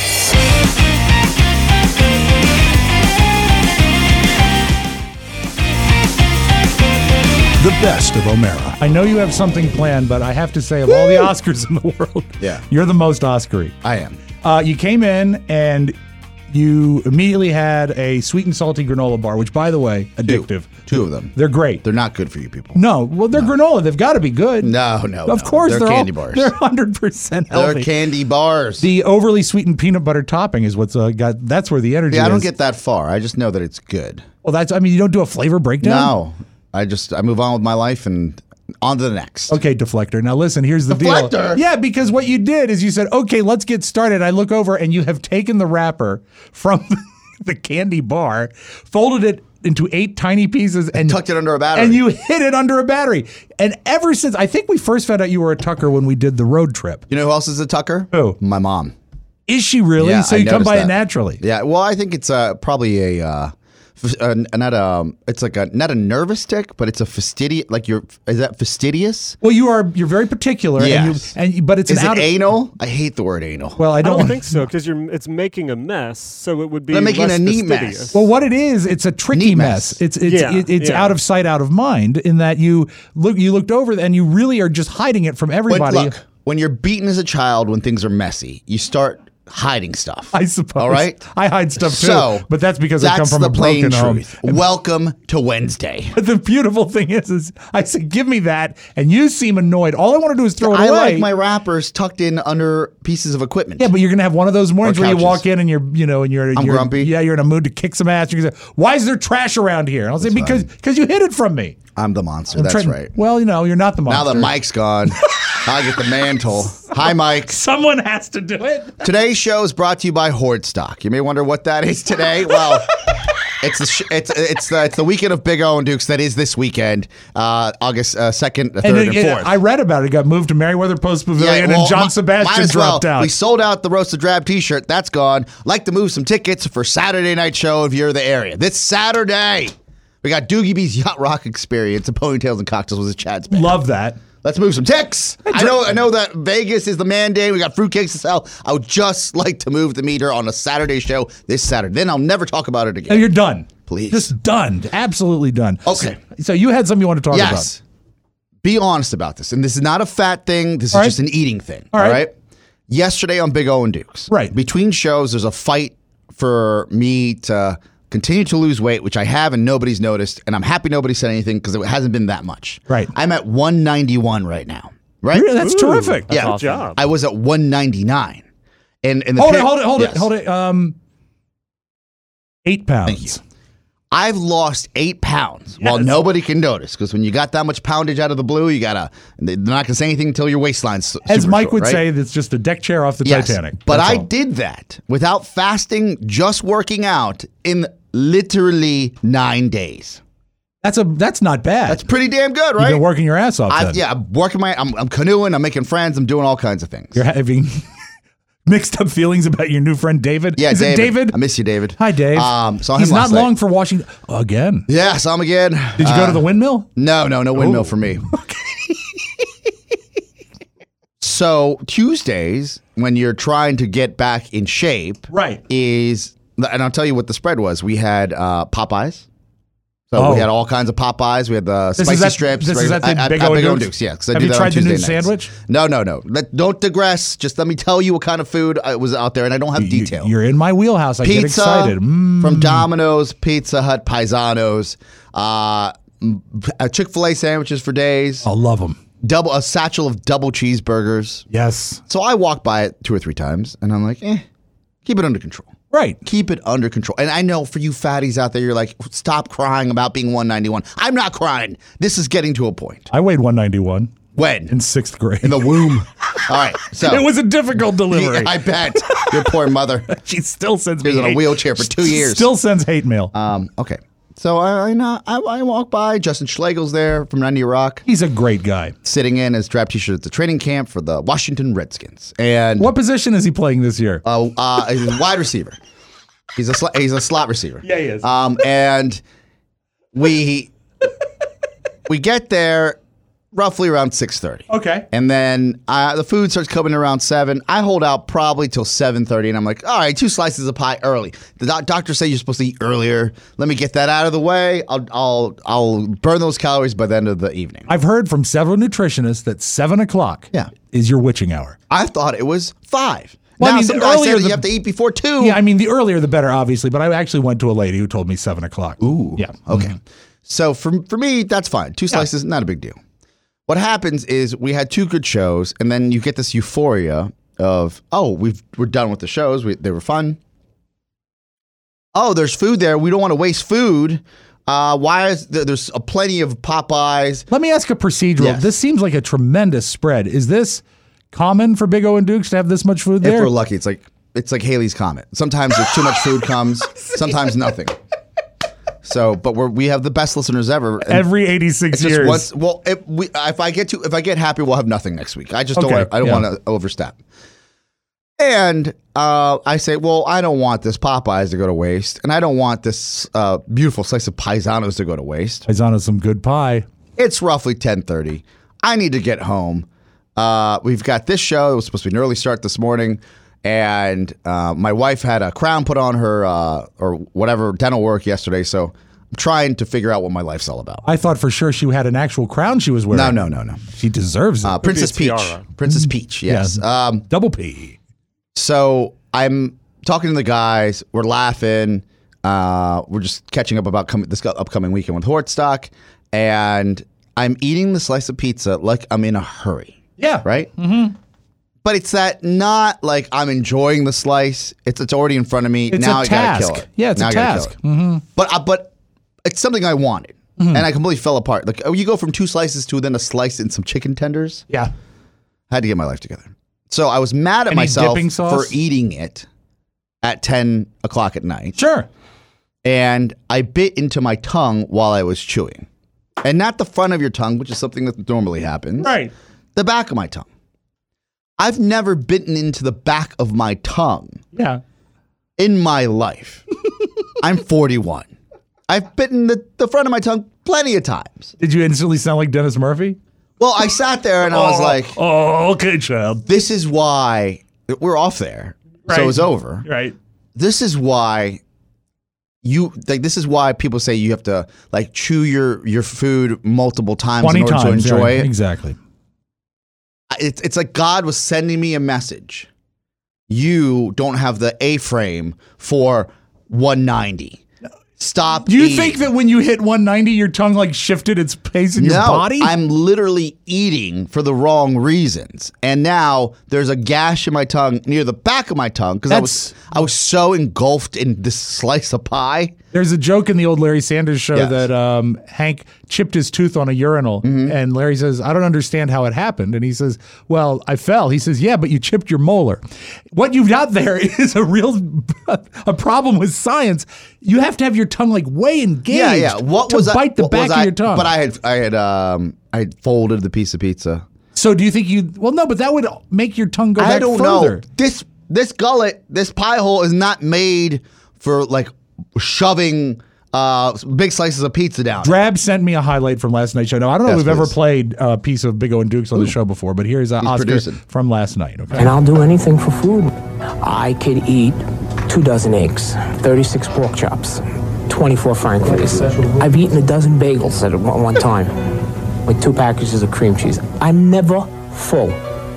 The best of O'Mara. I know you have something planned, but I have to say, of all the Oscars in the world, Yeah. you're the most Oscar-y. I am. Uh, you came in and you immediately had a sweet and salty granola bar, which, by the way, addictive. Two of them. They're great. They're not good for you people. No, well, they're granola. They've got to be good. No, no. Of no. course, they're, they're candy all, bars. They're one hundred percent They're healthy. candy bars. The overly sweetened peanut butter topping is what's uh, got. That's where the energy. yeah, I don't is. get that far. I just know that it's good. Well, that's. I mean, you don't do a flavor breakdown. No, I just I move on with my life and on to the next. Okay, deflector. Now listen, here's the Deflector? deal. Yeah, because what you did is you said, okay, let's get started. I look over and you have taken the wrapper from the candy bar, folded it into eight tiny pieces, and Tucked it under a battery. And you hid it under a battery. And ever since, I think we first found out you were a Tucker when we did the road trip. You know who else is a Tucker? Who? My mom. Is she really? Yeah, so I you come noticed by that. it naturally. Yeah, well, I think it's uh, probably a, uh, f- uh, not a, it's like a, not a nervous tick, but it's a fastidious, like you're, is that fastidious? Well, you are. You're very particular. Yes. And you, and but it's Is an it out of, anal? I hate the word anal. Well, I I don't, don't want- think so because you're it's making a mess, so it would be They're making less a neat fastidious. mess. Well, what it is, it's a tricky Neat mess. mess. It's it's Yeah, it, it's yeah. out of sight, out of mind. In that you look, you looked over and you really are just hiding it from When, everybody. look, when you're beaten as a child, when things are messy, you start hiding stuff. I suppose. All right? I hide stuff too. So, but that's because I come that's from the a broken plain home. truth. Welcome to Wednesday. But the beautiful thing is, is I said, give me that, and you seem annoyed. All I want to do is throw it I away. like my wrappers tucked in under pieces of equipment. Yeah, but you're gonna have one of those mornings Or where you couches. walk in and you're, you know, and you're, I'm you're grumpy. Yeah, you're in a mood to kick some ass. You're gonna say, "Why is there trash around here?" And I'll say, "Because because you hid it from me." I'm the monster. I'm That's trying- right. Well, you know, you're not the Now monster. that Mike's gone, I get the mantle. Hi, Mike. Someone has to do it. Today's show is brought to you by Horde Stock. You may wonder what that is today. Well, it's the sh- it's it's the, it's the weekend of Big O and Dukes. That is this weekend, uh, August uh, second, third, and, And, it- fourth. I read about it. It got moved to Merriweather Post Pavilion, well, and John mi- Sebastian might as well. dropped out. We sold out the Roasted Drab T-shirt. That's gone. Like to move some tickets for Saturday night show if you're in the area. This Saturday, we got Doogie B's Yacht Rock Experience and Ponytails and Cocktails with his Chad's band. Love that. Let's move some ticks. I know I know that Vegas is the mandate. We got fruitcakes to sell. I would just like to move the meter on a Saturday show this Saturday. Then I'll never talk about it No, again. you're done. Please. Just done. Absolutely done. Okay. So, so you had something you want to talk about. Yes. Be honest about this. And this is not a fat thing. This is All right. just an eating thing. All All right. right. Yesterday on Big O and Dukes. Right. Between shows, there's a fight for me to continue to lose weight, which I have and nobody's noticed. And I'm happy nobody said anything because it hasn't been that much. Right. I'm at one ninety-one right now. Right? Really? That's Ooh, terrific. That's Yeah. good job. I was at one ninety-nine. And, and the Hold it, pit- hold it, hold Yes. it, hold it. Um, eight pounds. Thank you. I've lost eight pounds while Yes. nobody can notice because when you got that much poundage out of the blue, you gotta. They're not gonna say anything until your waistline's su- As super Mike short, would right? say, that's just a deck chair off the Yes, Titanic. but That's I all. did that without fasting, just working out in literally nine days. That's a that's not bad. That's pretty damn good, You've right? been working your ass off. I've, then. yeah, I'm working my. I'm, I'm canoeing. I'm making friends. I'm doing all kinds of things. You're having mixed up feelings about your new friend David. yeah, Is David, it David? I miss you, David. Hi, Dave. Um, saw He's him not last night. long for Washington again. Yeah, saw him again. Did you go Uh, to the windmill? No, no, no windmill Oh. for me. So Tuesdays, when you're trying to get back in shape, Right. is and I'll tell you what the spread was. We had uh, Popeyes. So Oh. we had all kinds of Popeyes. We had the This is spicy at- strips. this is regular- at the at- Big at O and Big O and Dukes? Dukes. Yeah, 'cause I Have do you that tried on the new Tuesday nights. sandwich? No, no, no. Let, don't digress. Just let me tell you what kind of food I was out there, and I don't have You- detail. You're in my wheelhouse. I get Pizza excited. Mm. from Domino's, Pizza Hut, Paisanos, uh, m- uh, Chick-fil-A sandwiches for days, I'll love them. double a satchel of double cheeseburgers. Yes. So I walked by it two or three times, and I'm like, eh, keep it under control. Right. Keep it under control. And I know for you fatties out there, you're like, stop crying about being one ninety-one. I'm not crying. This is getting to a point. I weighed one ninety-one When? in sixth grade. In the womb. All right. So it was a difficult delivery. I bet. Your poor mother. she still sends me She was in a hate- wheelchair for two years. Still sends hate mail. Um, okay. So I, I, know- I, I walk by. Justin Schlegel's there from ninety Rock, He's a great guy. sitting in his draft t-shirt at the training camp for the Washington Redskins. And What position is he playing this year? uh, uh, he's a wide receiver. He's a sl- he's a slot receiver. Yeah, he is. Um, and we we get there roughly around six thirty. Okay. And then uh, the food starts coming around seven. I hold out probably till seven thirty, and I'm like, all right, two slices of pie early. The doc- doctor said you're supposed to eat earlier. Let me get that out of the way. I'll I'll I'll burn those calories by the end of the evening. I've heard from several nutritionists that seven o'clock Yeah. is your witching hour. I thought it was five. Well, I now mean, some the guys earlier said that the- you have to eat before two. Yeah, I mean, the earlier the better, obviously, but I actually went to a lady who told me seven o'clock. Ooh. Yeah. Okay. So for for me, that's fine. Two slices, not a big deal. What happens is we had two good shows, and then you get this euphoria of, oh, we've we're done with the shows. We, they were fun. Oh, there's food there. We don't want to waste food. Uh, why is there, there's a plenty of Popeyes? Let me ask a procedural. Yes. This seems like a tremendous spread. Is this common for Big O and Dukes to have this much food If there? we're lucky, it's like it's like Haley's Comet. Sometimes there's too much food comes. Sometimes nothing. So, but we're we have the best listeners ever. and Every eighty-six it's just years. once. Well, if we if I get to if I get happy, we'll have nothing next week. I just don't. Okay, Want, I don't yeah. want to overstep. And uh, I say, well, I don't want this Popeyes to go to waste, and I don't want this uh, beautiful slice of Paisanos to go to waste. Paisano some good pie. It's roughly ten thirty. I need to get home. Uh, we've got this show. It was supposed to be an early start this morning, and uh, my wife had a crown put on her uh, or whatever dental work yesterday. So I'm trying to figure out what my life's all about. I thought for sure she had an actual crown she was wearing. No, no, no, no. She deserves it. Uh, Princess Could be a Peach. tiara. Princess Peach. Yes. Yeah. Um, Double P. so I'm talking to the guys. We're laughing. Uh, we're just catching up about com- this upcoming weekend with Hortstock. And I'm eating the slice of pizza like I'm in a hurry. Yeah. Right? Mm-hmm. But it's that not like I'm enjoying the slice. It's it's already in front of me. It's now a I task. gotta kill it. Yeah, it's now a I gotta task. kill it. Mm-hmm. But uh, but it's something I wanted, mm-hmm. and I completely fell apart. Like oh, you go from two slices to then a slice and some chicken tenders. Yeah. I had to get my life together. So I was mad at Any myself dipping sauce? for eating it at ten o'clock at night. Sure. And I bit into my tongue while I was chewing, and not the front of your tongue, which is something that normally happens. Right. The back of my tongue. I've never bitten into the back of my tongue Yeah. in my life. I'm forty-one. I've bitten the, the front of my tongue plenty of times. Did you instantly sound like Dennis Murphy? Well, I sat there and I was like, oh, okay, child. this is why we're off there. Right. So it's over. Right. This is why you like this is why people say you have to like chew your your food multiple times in twenty order times. to enjoy right. it. Exactly. It's it's like God was sending me a message. You don't have the A-frame for one ninety. Stop. Do you eating. think that when you hit one ninety, your tongue like shifted its pace in your no, body? I'm literally eating for the wrong reasons, and now there's a gash in my tongue near the back of my tongue because I was I was so engulfed in this slice of pie. There's a joke in the old Larry Sanders show Yes. that um, Hank chipped his tooth on a urinal, Mm-hmm. and Larry says, "I don't understand how it happened." And he says, "Well, I fell." He says, "Yeah, but you chipped your molar." What you've got there is a real a problem with science. You have to have your tongue like way engaged. Yeah, yeah. What to was I- bite the what back was of I- your tongue? But I had I had um I had folded the piece of pizza. So do you think you? Well, no, but that would make your tongue go I back don't further. know. This this gullet, this pie hole is not made for like shoving uh, big slices of pizza down. Drab sent me a highlight from last night's show. Now, I don't know Yes, if we've ever please. played a piece of Big O and Dukes on the show before, but here's uh, Oscar producing. from last night. Okay. And I'll do anything for food. I could eat two dozen eggs, thirty-six pork chops, twenty-four frankfurters. I've eaten a dozen bagels at one one time, with two packages of cream cheese. I'm never full.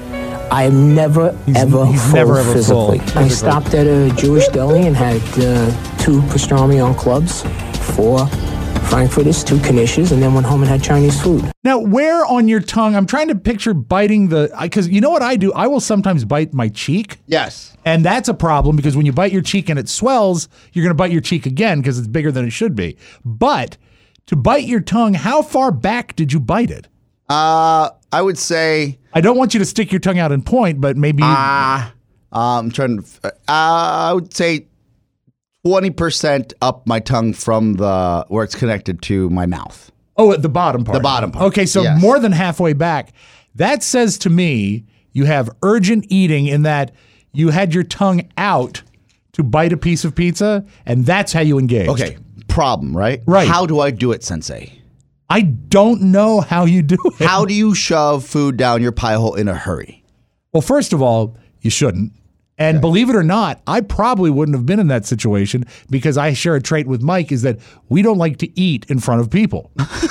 I'm never, He's- ever he's full never, ever full. physically. I stopped at a Jewish deli and had uh, two pastrami on clubs, four frankfurters, two knishes, and then went home and had Chinese food. Now, where on your tongue? I'm trying to picture biting the, because you know what I do? I will sometimes bite my cheek. Yes. And that's a problem because when you bite your cheek and it swells, you're going to bite your cheek again because it's bigger than it should be. But to bite your tongue, how far back did you bite it? Uh, I would say I don't want you to stick your tongue out and point, but maybe. ah, uh, I'm trying to. Uh, I would say twenty percent up my tongue from the where it's connected to my mouth. Oh, at the bottom part. The bottom part. Okay, so Yes. more than halfway back. That says to me you have urgent eating in that you had your tongue out to bite a piece of pizza, and that's how you engaged. Okay, problem, right? Right. How do I do it, Sensei? I don't know how you do it. How do you shove food down your pie hole in a hurry? Well, first of all, you shouldn't. And believe it or not, I probably wouldn't have been in that situation because I share a trait with Mike is that we don't like to eat in front of people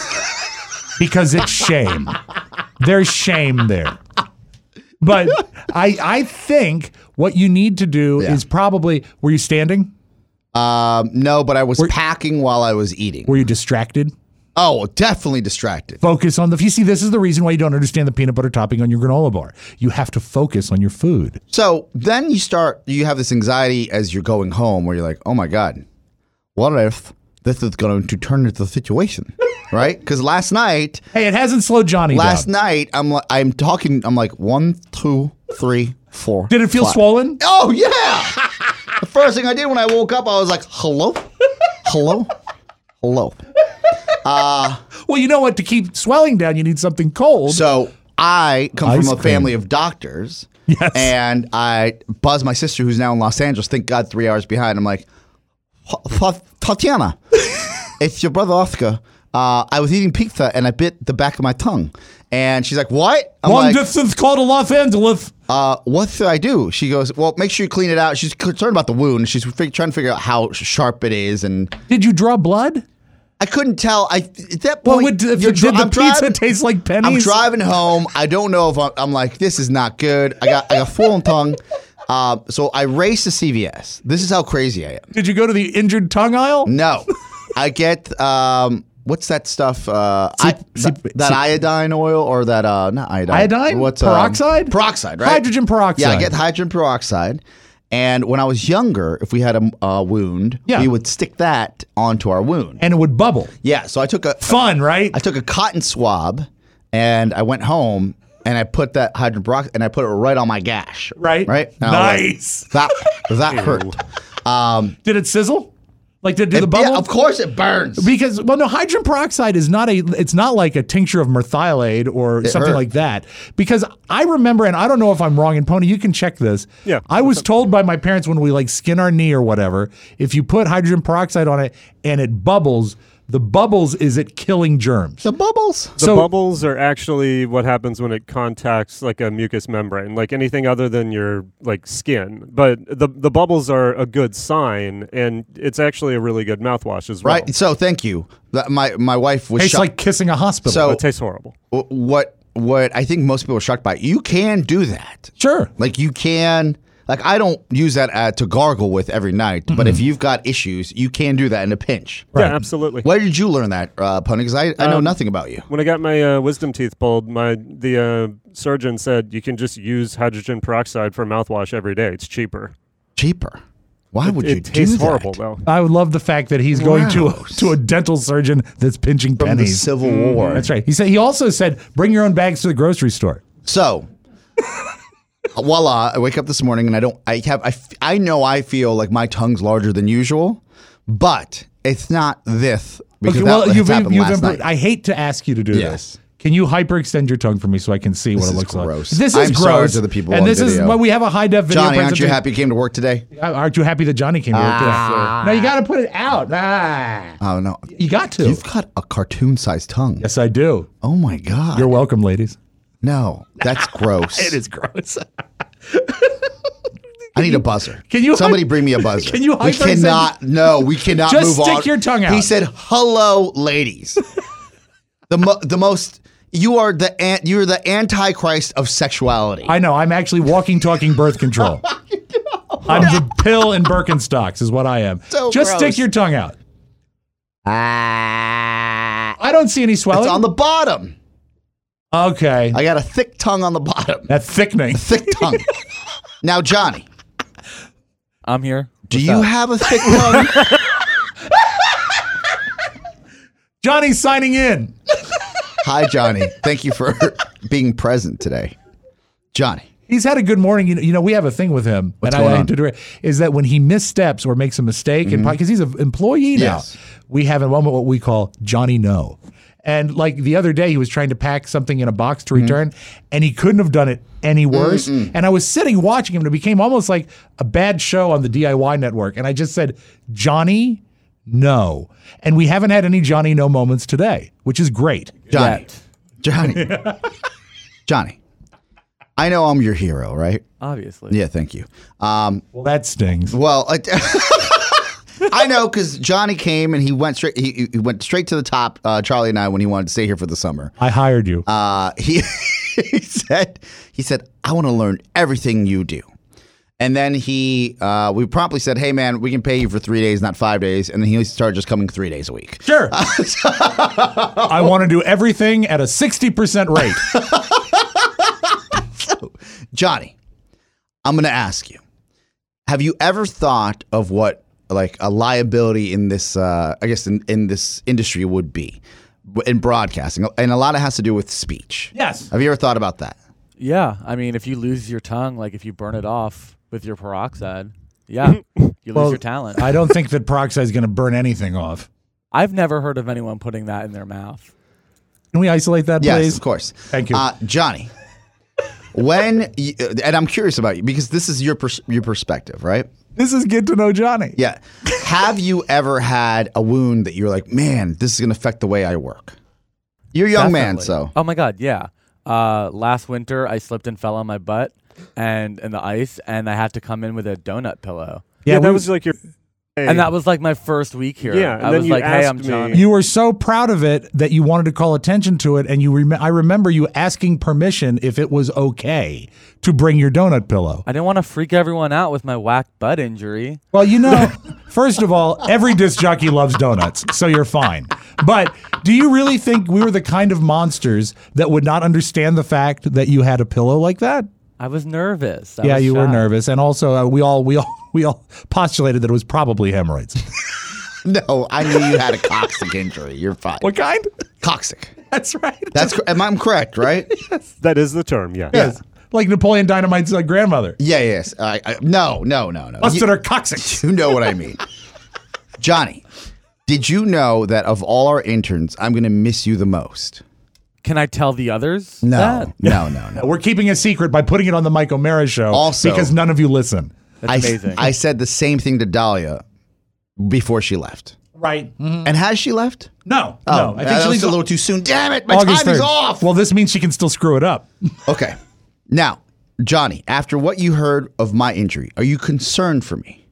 because it's shame. There's shame there. But I I think what you need to do Yeah. is probably, were you standing? Um, no, but I was packing while I was eating. Were you distracted? Oh, definitely distracted. Focus on the, you see, this is the reason why you don't understand the peanut butter topping on your granola bar. You have to focus on your food. So then you start, you have this anxiety as you're going home where you're like, oh my God, what if this is going to turn into the situation, right? Because last night, Hey, it hasn't slowed Johnny last down. night, I'm li- I'm talking, I'm like one, two, three, four. Did it feel five. swollen? Oh yeah. The first thing I did when I woke up, I was like, hello, hello, hello. Well, you know what? To keep swelling down, you need something cold. So I come Ice from a cream. family of doctors. Yes. And I buzz my sister who's now in Los Angeles, thank God three hours behind. I'm like, "Ta- Tatiana, it's your brother Oscar. Uh, I was eating pizza and I bit the back of my tongue. And she's like, what? I'm Long like, distance call to Los Angeles. uh, what should I do? She goes, well, make sure you clean it out. She's concerned about the wound. She's fig- trying to figure out how sharp it is. And Did you draw blood? I couldn't tell. I At that Well, point, would, if you're did dri- the I'm pizza driving- taste like pennies? I'm driving home. I don't know if I'm, I'm like, this is not good. I got I got swollen tongue. Uh, so I race to C V S. This is how crazy I am. Did you go to the injured tongue aisle? No, I get um, what's that stuff? Uh, I, C- that, that C- iodine oil or that uh, not iodine? Iodine? What's um, Peroxide? peroxide, right? Hydrogen peroxide. Yeah, I get hydrogen peroxide. And when I was younger, if we had a uh, wound, Yeah. we would stick that onto our wound. And it would bubble. Yeah, so I took a Fun, right? I took a cotton swab and I went home and I put that hydrogen peroxide and I put it right on my gash. Right. Right. And I was Nice. like, that that hurt. Um, Did it sizzle? Like, did it do the it- bubble? yeah, of course it burns. Because, well, no, hydrogen peroxide is not a, it's not like a tincture of merthiolate or something hurt. like that. Because I remember, and I don't know if I'm wrong, and Pony, you can check this. Yeah. I was told by my parents when we like skin our knee or whatever, if you put hydrogen peroxide on it and it bubbles, the bubbles is it killing germs. The bubbles. The So- bubbles are actually what happens when it contacts like a mucous membrane, like anything other than your like skin. But the the bubbles are a good sign, and it's actually a really good mouthwash as well. Right. So thank you. That- My my wife was Tastes shocked. like kissing a hospital. So- It tastes horrible. Wh- what what I think most people are shocked by. You can do that. sure. Like you can. Like I don't use that uh, to gargle with every night. But if you've got issues, you can do that in a pinch. Right. Yeah, absolutely. Where did you learn that, uh, Pony? Because I, I know Um, nothing about you. When I got my uh, wisdom teeth pulled, my the uh, surgeon said you can just use hydrogen peroxide for mouthwash every day. It's cheaper. Cheaper. Why It, would you it do tastes that? horrible though. I would love the fact that he's going to a, Gross. to a dental surgeon that's pinching From the pennies. Civil War. That's right. He said he also said bring your own bags to the grocery store. So, voila! I wake up this morning and I don't. I have. I. f- I know I feel like my tongue's larger than usual, but it's not this because Okay, that well, has you've, happened you've last improved. night. I hate to ask you to do Yes. this. Can you hyperextend your tongue for me so I can see This what it is looks gross. like? This is I'm gross. sorry to the people and on this is video. when we have a high def video Johnny, aren't you presentation. happy you came to work today? Aren't you happy that Johnny came to work today? No, you got to put it out. Ah. Oh no, You got to. you've got a cartoon-sized tongue. Yes, I do. Oh my god. You're welcome, ladies. No, that's gross. It is gross. I need a buzzer. Can you Somebody hy- bring me a buzzer? Can you We hyperextend- cannot. No, we cannot Just move stick on. your tongue He out. said, "Hello, ladies." the mo- the most. You are the an- you're the antichrist of sexuality. I know. I'm actually walking, talking birth control. I'm the pill in Birkenstocks, is what I am. So Just gross. stick your tongue out. Ah. I don't see any swelling. It's on the bottom. okay. I got a thick tongue on the bottom. that thickening. Thick tongue. Now, Johnny, I'm here. do What's you up? have a thick tongue? Johnny's signing in. Hi, Johnny. Thank you for being present today, Johnny. He's had a good morning. You know, you know we have a thing with him. What's and going I, I on? to direct- is that when he missteps or makes a mistake, and because he's an employee now, Yes. we have in one what we call Johnny No. And like the other day, he was trying to pack something in a box to return, and he couldn't have done it any worse. And I was sitting watching him, and it became almost like a bad show on the D I Y network. And I just said, Johnny, no. And we haven't had any Johnny No moments today, which is great. Johnny. Yet. Johnny. Johnny. I know I'm your hero, right? Obviously. Yeah, thank you. Um, Well, that stings. well, I, I know because Johnny came and he went straight. He, he went straight to the top. Uh, Charlie and I, when he wanted to stay here for the summer, I hired you. uh, he he said he said I want to learn everything you do. And then he, uh, we promptly said, "Hey, man, we can pay you for three days, not five days." And then he started just coming three days a week. Sure. I want to do everything at a sixty percent rate. Johnny, I'm going to ask you: have you ever thought of what like a liability in this, uh, I guess, in, in this industry would be in broadcasting? And a lot of it has to do with speech. Yes. Have you ever thought about that? Yeah. I mean, if you lose your tongue, like if you burn it off with your peroxide, yeah, you lose Well, your talent. I don't think that peroxide is going to burn anything off. I've never heard of anyone putting that in their mouth. Can we isolate that, Yes, please? of course. Thank you. uh, Johnny. When you, and I'm curious about you because this is your pers- your perspective, right? This is Get to Know Johnny. Yeah. Have you ever had a wound that you're like, man, this is going to affect the way I work? You're a young man, Definitely. so Oh my God, yeah. Uh, last winter, I slipped and fell on my butt and in the ice, and I had to come in with a donut pillow. Yeah, Yeah, that we- was like your And that was like my first week here. Yeah, and I then was you like, "Hey, I'm asked me- Johnny." You were so proud of it that you wanted to call attention to it, and you. Rem- I remember you asking permission if it was okay to bring your donut pillow. I didn't want to freak everyone out with my whack butt injury. Well, you know, first of all, every disc jockey loves donuts, so you're fine. But do you really think we were the kind of monsters that would not understand the fact that you had a pillow like that? I was nervous. I yeah, was you were shy. nervous, and also uh, we all we all we all postulated that it was probably hemorrhoids. No, I knew you had a coccyx injury. You're fine. What kind? Coccyx. That's right. That's cor- am I correct, right? That is the term, yes. Yes. Like Napoleon Dynamite's like grandmother. Yeah, yes. I, I, no, no, no, no. Busted You, her coccyx. you know what I mean. Johnny, did you know that of all our interns, I'm going to miss you the most? Can I tell the others? No, that? no, no, no. We're keeping a secret by putting it on the Mike O'Mara show Also- because none of you listen. That's I, amazing. I said the same thing to Dahlia before she left. Right. And has she left? No. Oh, no. I that think she was leaves a little too soon. Damn it, my August timing's third. off. Well, this means she can still screw it up. Okay. Now, Johnny, after what you heard of my injury, are you concerned for me?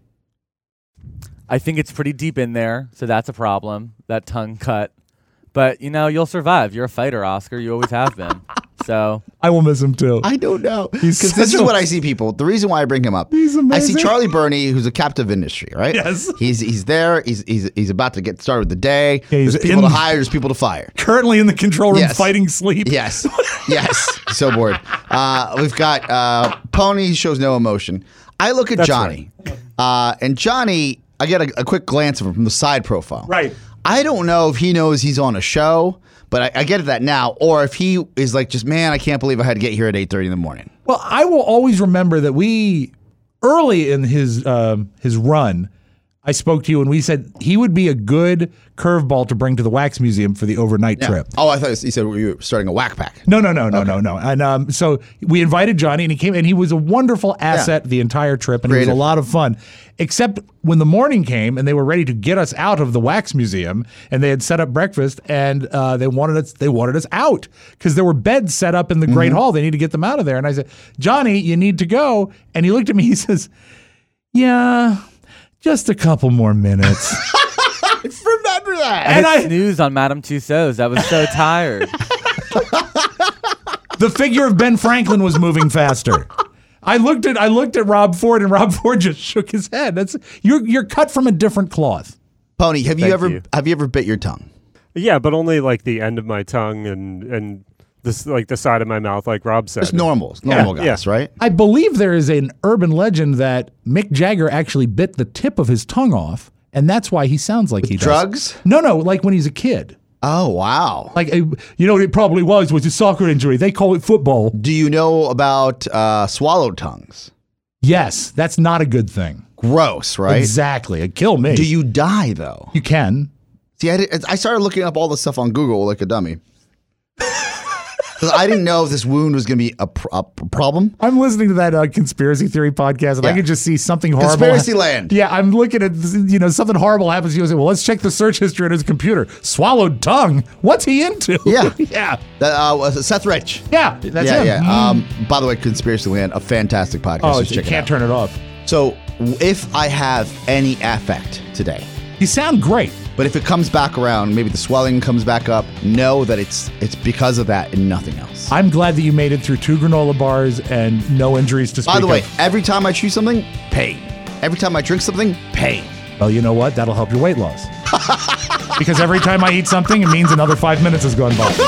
I think it's pretty deep in there, so that's a problem. That tongue cut. But, you know, you'll survive. You're a fighter, Oscar. You always have been. So I will miss him too. I don't know. He's Because such this is a- what I see people. The reason why I bring him up. He's I amazing. see Charlie Burney, who's a captive industry, right? Yes. He's he's there. He's he's he's about to get started with the day. Yeah, he's there's people in- to hire. There's people to fire. Currently in the control room Yes. fighting sleep. Yes. Yes. So bored. Uh, we've got uh, Pony shows no emotion. I look at That's Johnny, uh, and Johnny, I get a, a quick glance of him from the side profile. Right. I don't know if he knows he's on a show, but I, I get that now, or if he is like, just man, I can't believe I had to get here at eight thirty in the morning. Well, I will always remember that we early in his um, his run, I spoke to you and we said he would be a good curveball to bring to the Wax Museum for the overnight trip. Oh, I thought he said you were starting a whack pack. No, no, no, no, no, no. And um, so we invited Johnny, and he came, and he was a wonderful asset the entire trip, and it was Creative. a lot of fun. Except when the morning came, and they were ready to get us out of the Wax Museum, and they had set up breakfast, and uh, they wanted us, they wanted us out because there were beds set up in the Great Hall. They need to get them out of there. And I said, Johnny, you need to go. And he looked at me. He says, "Yeah, just a couple more minutes." Remember that. I and hit I- snooze on Madame Tussauds. I was so tired. The figure of Ben Franklin was moving faster. I looked at I looked at Rob Ford, and Rob Ford just shook his head. That's you're you're cut from a different cloth. Pony, have you Thank ever you. have you ever bit your tongue? Yeah, but only like the end of my tongue and and this like the side of my mouth, like Rob said. Just normal, normal Yeah, guys, right? I believe there is an urban legend that Mick Jagger actually bit the tip of his tongue off, and that's why he sounds like he does. Drugs? No, no, like when he's a kid. Oh, wow. Like, uh, you know what it probably was, was a soccer injury. They call it football. Do you know about uh, swallowed tongues? Yes, that's not a good thing. Gross, right? Exactly. It'd kill me. Do you die though? You can. See, I, did, I started looking up all this stuff on Google like a dummy. 'Cause I didn't know if this wound was going to be a, pr- a pr- problem. I'm listening to that uh, conspiracy theory podcast, and I Yeah. could just see something horrible. Conspiracy land. Yeah, I'm looking at, you know, something horrible happens. You say, well, let's check the search history on his computer. Swallowed tongue. What's he into? Yeah. yeah. That, uh, was Seth Rich. Yeah. That's yeah, him. yeah. Mm. Um, by the way, Conspiracy Land, a fantastic podcast. oh, Just you check can't it turn it off. out. So, if I have any affect today, You sound great. but if it comes back around, maybe the swelling comes back up, know that it's it's because of that and nothing else. I'm glad that you made it through two granola bars and no injuries to speak By the way, of. every time I chew something, pain. Every time I drink something, pain. Well, you know what? That'll help your weight loss. Because every time I eat something, it means another five minutes has gone by.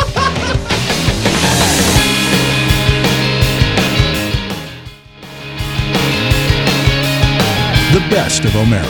The best of O'Mara.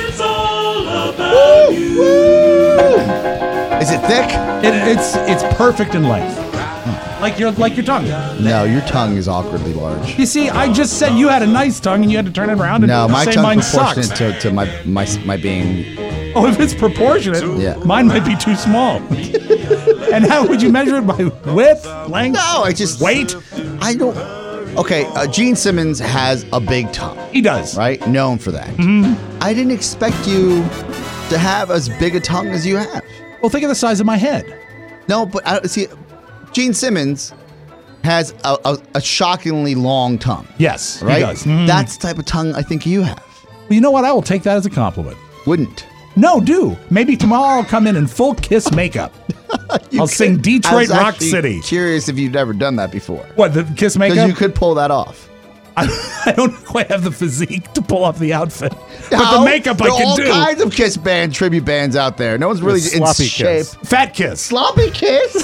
Is it thick? It, it's it's perfect in length, like your like your tongue. No, your tongue is awkwardly large. You see, I just said you had a nice tongue, and you had to turn it around and No, my say tongue's mine proportionate sucks. to, to my, my my being. Oh, if it's proportionate, Yeah. mine might be too small. And how would you measure it? By width, length? No, I just weight. I don't. Okay, uh, Gene Simmons has a big tongue, He does. right? Known for that. Mm-hmm. I didn't expect you to have as big a tongue as you have. Well, think of the size of my head. No, but I, see, Gene Simmons has a, a, a shockingly long tongue, Yes, right? he does. Mhm. That's the type of tongue I think you have. Well, you know what? I will take that as a compliment. Wouldn't. No, do. Maybe tomorrow I'll come in in full Kiss maknp. I'll sing Detroit I was Rock actually City. Curious if you've ever done that before. What, the Kiss Because makeup? you could pull that off. I, I don't quite have the physique to pull off the outfit. But How? the makeup I There are can all do. kinds of Kiss band tribute bands out there. No one's really in Sloppy shape. Kiss. Fat Kiss. Sloppy Kiss?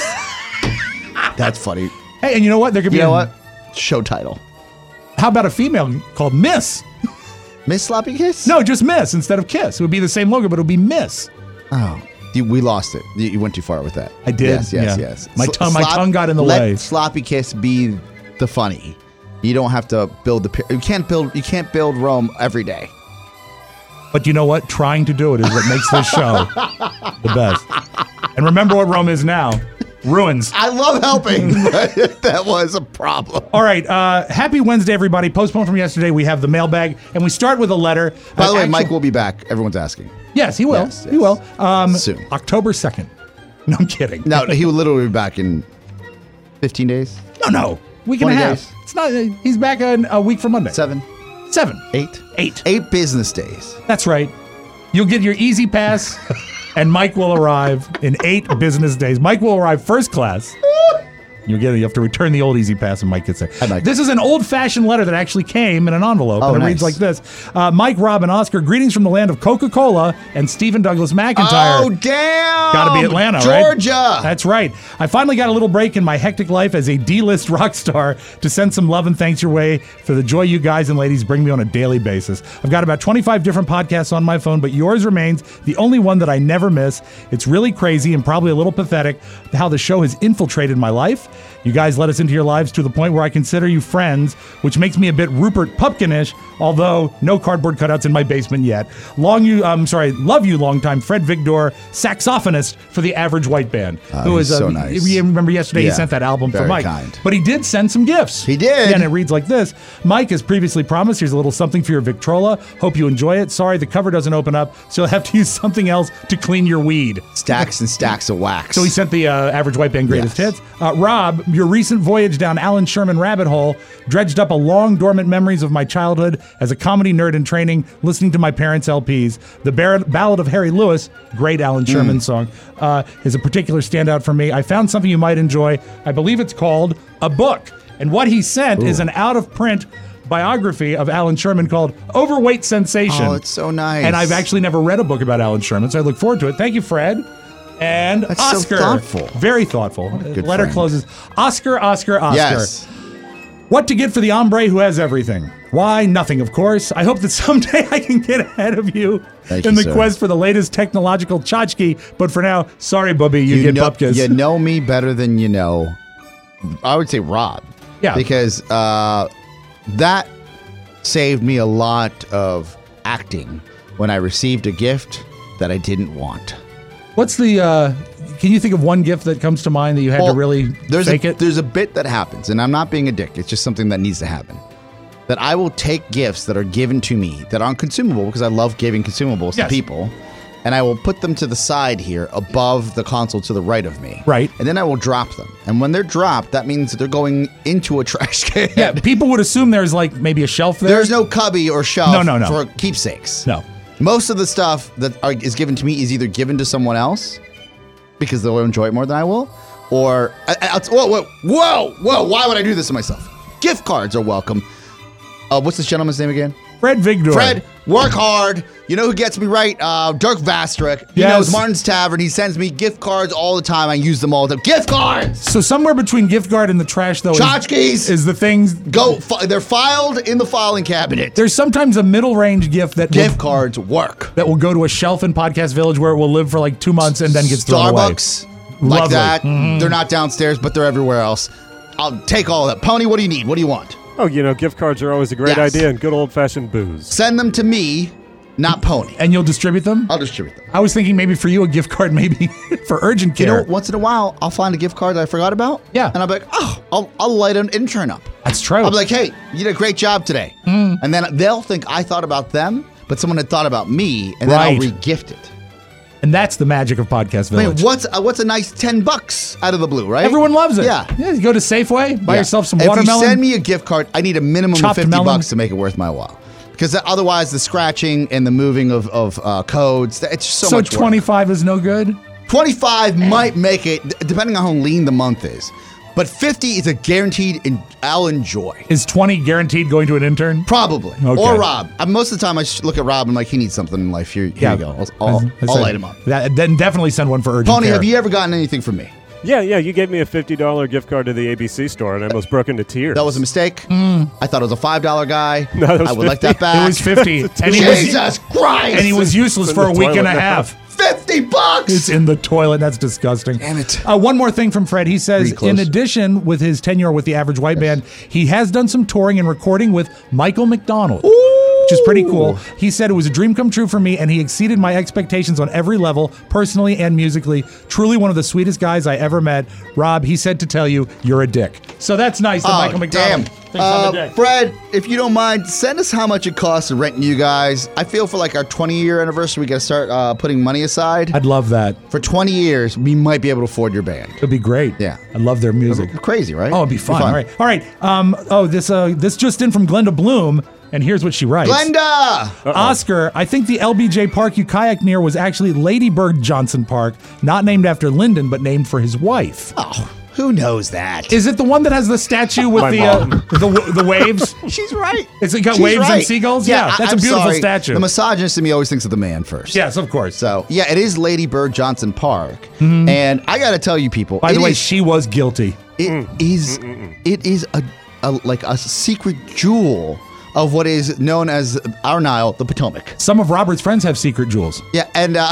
That's funny. Hey, and you know what? There could You be know a, what? Show title. How about a female called Miss? Miss Sloppy Kiss? No, just Miss instead of Kiss. It would be the same logo, but it would be Miss. Oh. You, we lost it. You, you went too far with that. I did, Yes, yes, yeah. yes. My Sl- tongue- my tongue got in the let way. Sloppy Kiss be the funny. You don't have to build the. You can't build. You can't build Rome every day. But you know what? Trying to do it is what makes this show the best. And remember what Rome is now. Ruins. I love helping, but that was a problem. All right. Uh, happy Wednesday, everybody. Postponed from yesterday, we have the mailbag, and we start with a letter. By the Uh, way, actual- Mike will be back. Everyone's asking. Yes, he will. Yes, He will. yes. Um, Soon. October second. No, I'm kidding. No, he will literally be back in fifteen days, no, no. Week and a twenty half. days. It's not. He's back in a week from Monday. seven, Seven. eight, Eight. eight business days. That's right. You'll get your easy pass, and Mike will arrive in eight business days. Mike will arrive first class. You'll get it. You have to return the old easy pass, and Mike gets there. Hi, Mike. This is an old-fashioned letter that actually came in an envelope, Oh, and it nice. reads like this: uh, Mike, Rob, and Oscar, greetings from the land of Coca-Cola and Stephen Douglas McIntyre. Oh, damn! Got to be Atlanta, right? Georgia. That's right. I finally got a little break in my hectic life as a D-list rock star to send some love and thanks your way for the joy you guys and ladies bring me on a daily basis. I've got about twenty-five different podcasts on my phone, but yours remains the only one that I never miss. It's really crazy and probably a little pathetic how the show has infiltrated my life. You guys let us into your lives to the point where I consider you friends, which makes me a bit Rupert Pupkin-ish, although no cardboard cutouts in my basement yet. Long you, I'm sorry, love you, longtime Fred Vigdor, saxophonist for the Average White Band. Uh, who he's is, so uh, nice. You remember yesterday he Yeah, sent that album for very Mike. kind. But he did send some gifts. He did. Yeah, and it reads like this. Mike, as previously promised, here's a little something for your Victrola. Hope you enjoy it. Sorry, the cover doesn't open up, so you'll have to use something else to clean your weed. Stacks and stacks of wax. So he sent the uh, Average White Band Greatest Yes. Hits. Uh, Rob, your recent voyage down Alan Sherman rabbit hole dredged up a long dormant memories of my childhood as a comedy nerd in training, listening to my parents' L Ps. The Bar- Ballad of Harry Lewis, great Alan Sherman Mm. song, uh, is a particular standout for me. I found something you might enjoy. I believe it's called a book. And what he sent is an out-of-print biography of Alan Sherman called Overweight Sensation. Oh, it's so nice. And I've actually never read a book about Alan Sherman, so I look forward to it. Thank you, Fred. And That's so Oscar. thoughtful. Very thoughtful. good Letter friend. closes. Oscar, Oscar, Oscar. Yes. What to get for the hombre who has everything? Why, nothing, of course. I hope that someday I can get ahead of you Thank in you, the sir. quest for the latest technological tchotchke. But for now, sorry, Bubby, you, get know, bupkis. You know me better than you know. I would say Rob. Yeah. Because uh, that saved me a lot of acting when I received a gift that I didn't want. What's the, uh, can you think of one gift that comes to mind that you had Well, to really there's fake a, it? There's a bit that happens, and I'm not being a dick. It's just something that needs to happen. That I will take gifts that are given to me that aren't consumable because I love giving consumables Yes. to people, and I will put them to the side here above the console to the right of me. Right. And then I will drop them. And when they're dropped, that means that they're going into a trash can. Yeah, people would assume there's like maybe a shelf there. There's no cubby or shelf No, no, no. for keepsakes. No. Most of the stuff that are, is given to me is either given to someone else because they'll enjoy it more than I will, or I, I, I'll- whoa, whoa, whoa, whoa! Why would I do this to myself? Gift cards are welcome. Uh, what's this gentleman's name again? Fred Vigdor. Fred, work hard. You know who gets me right? Uh, Dirk Vastrick. He Yes. knows Martin's Tavern. He sends me gift cards all the time. I use them all the time. Gift cards! So somewhere between gift card and the trash, though, is, Tchotchkes! is the things. Go. Fi- they're filed in the filing cabinet. There's sometimes a middle range gift that Gift will, cards work. that will go to a shelf in Podcast Village where it will live for like two months and then gets thrown away. Starbucks, like Lovely. that. Mhm. They're not downstairs, but they're everywhere else. I'll take all of that. Pony, what do you need? What do you want? Oh, you know, gift cards are always a great Yes. idea and good old-fashioned booze. Send them to me, not Pony. And you'll distribute them? I'll distribute them. I was thinking maybe for you a gift card, maybe for urgent You care. know, once in a while, I'll find a gift card that I forgot about. Yeah. And I'll be like, oh, I'll, I'll light an intern up. That's true. I'll be like, hey, you did a great job today. Mm. And then they'll think I thought about them, but someone had thought about me, and then Right. I'll re-gift it. and that's the magic of Podcast I mean, Village. what's uh, what's a nice ten bucks out of the blue, right? Everyone loves it. Yeah. Yeah, you go to Safeway, buy Yeah. yourself some if watermelon. you send me a gift card, I need a minimum Chopped of fifty melon. bucks to make it worth my while. Because otherwise, the scratching and the moving of, of uh, codes, it's just so, So much work. twenty-five is no good? twenty-five might make it, d- depending on how lean the month is. But fifty is a guaranteed, and I'll enjoy. Is twenty guaranteed going to an intern? Probably. Okay. Or Rob. I, most of the time, I sh- look at Rob and I'm like, he needs something in life. Here, here you go. I'll, I'll, I I'll said- light him up. That, then definitely send one for urgent Pony, care. have you ever gotten anything from me? Yeah, yeah. You gave me a fifty dollar gift card to the A B C store, and I almost broke into tears. That was a mistake. I thought it was a five dollar guy. No, that was I would like fifty. that back. It was fifty. and, he was, Jesus Christ! and he was useless in for the a week and toilet a now. half. fifty bucks! It's in the toilet. That's disgusting. Damn it. Uh, one more thing from Fred. He says, Pretty close. in addition with his tenure with the Average White Band, he has done some touring and recording with Michael McDonald, which is pretty cool. He said it was a dream come true for me, and he exceeded my expectations on every level, personally and musically. Truly one of the sweetest guys I ever met. Rob, he said to tell you, you're a dick. So that's nice that Oh, Michael McDonald damn. thinks I'm a Uh, dick. Fred, if you don't mind, send us how much it costs to rent you guys. I feel for like our twenty year anniversary, we got to start uh, putting money aside. I'd love that. For twenty years, we might be able to afford your band. It'd be great. Yeah. I love their music. Crazy, right? Oh, it'd be fun. All right. All right. Um, oh, this uh, this just in from Glenda Bloom, and here's what she writes. Glenda! Oscar, I think the L B J park you kayak near was actually Lady Bird Johnson Park, not named after Lyndon, but named for his wife. Oh, who knows that? Is it the one that has the statue with My the uh, mom. the the waves? She's right. It's got She's waves and right. seagulls? Yeah, I- that's a I'm beautiful sorry. statue. The misogynist in me always thinks of the man first. Yes, of course. So, yeah, it is Lady Bird Johnson Park. And I got to tell you, people. By the it way, is- she was guilty. It is it is a, a like a secret jewel of what is known as our Nile, the Potomac. Some of Robert's friends have secret jewels. Yeah, and uh,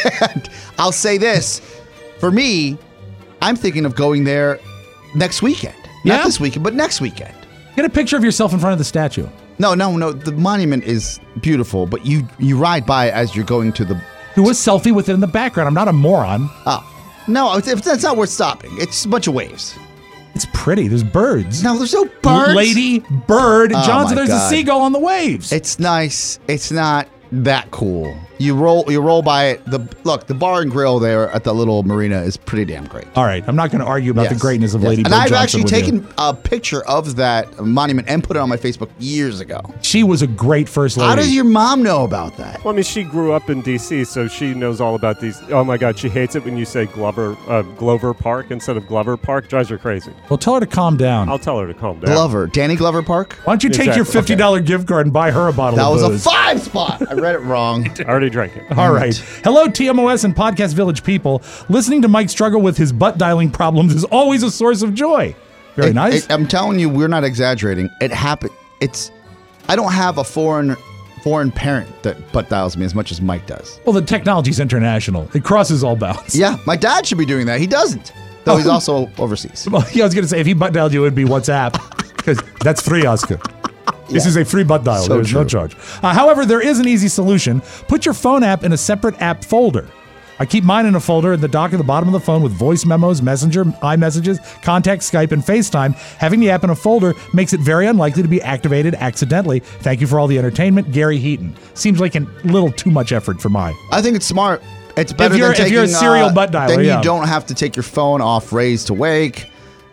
I'll say this. For me, I'm thinking of going there next weekend. Yeah? Not this weekend, but next weekend. Get a picture of yourself in front of the statue. No, no, no. The monument is beautiful, but you you ride by it as you're going to the. Do a selfie with it in the background. I'm not a moron. Oh, no, it's, it's not worth stopping. It's a bunch of waves. It's pretty. There's birds. No, there's no birds. Lady Bird Oh, Johnson. my There's God. a seagull on the waves. It's nice. It's not that cool. You roll you roll by it. The look, the bar and grill there at the little marina is pretty damn great. All right, I'm not going to argue about the Yes. greatness of Yes. Lady and Bird I've Johnson actually with you. taken a picture of that monument and put it on my Facebook years ago. She was a great first lady. How does your mom know about that? Well, I mean, she grew up in D C, so she knows all about these. Oh my God, she hates it when you say Glover, uh, Glover Park instead of Glover Park. Drives her crazy. Well, tell her to calm down. I'll tell her to calm down. Glover, Danny Glover Park. Why don't you take your Exactly. fifty dollars gift card and buy her a bottle That of was a booze? five spot. I read it wrong. I already drank it. All right. Hello, T M O S and Podcast Village people. Listening to Mike struggle with his butt dialing problems is always a source of joy. Very It- nice. it- I'm telling you, we're not exaggerating. It happened. It's. I don't have a foreign foreign parent that butt dials me as much as Mike does. well, the technology's international. It crosses all bounds. Yeah, my dad should be doing that. He doesn't. Though he's also overseas. Well, yeah, I was going to say, if he butt dialed you, it would be WhatsApp. Because that's free, Oscar. This Yeah. is a free butt dial. So There's no true. charge. Uh, however, there is an easy solution. Put your phone app in a separate app folder. I keep mine in a folder in the dock at the bottom of the phone with voice memos, Messenger, iMessages, Contact, Skype, and FaceTime. Having the app in a folder makes it very unlikely to be activated accidentally. Thank you for all the entertainment, Gary Heaton. Seems like a little too much effort for mine. I think it's smart. It's better you're- than if taking, you're a serial uh, butt dialer, Then you yeah. don't have to take your phone off raise to wake.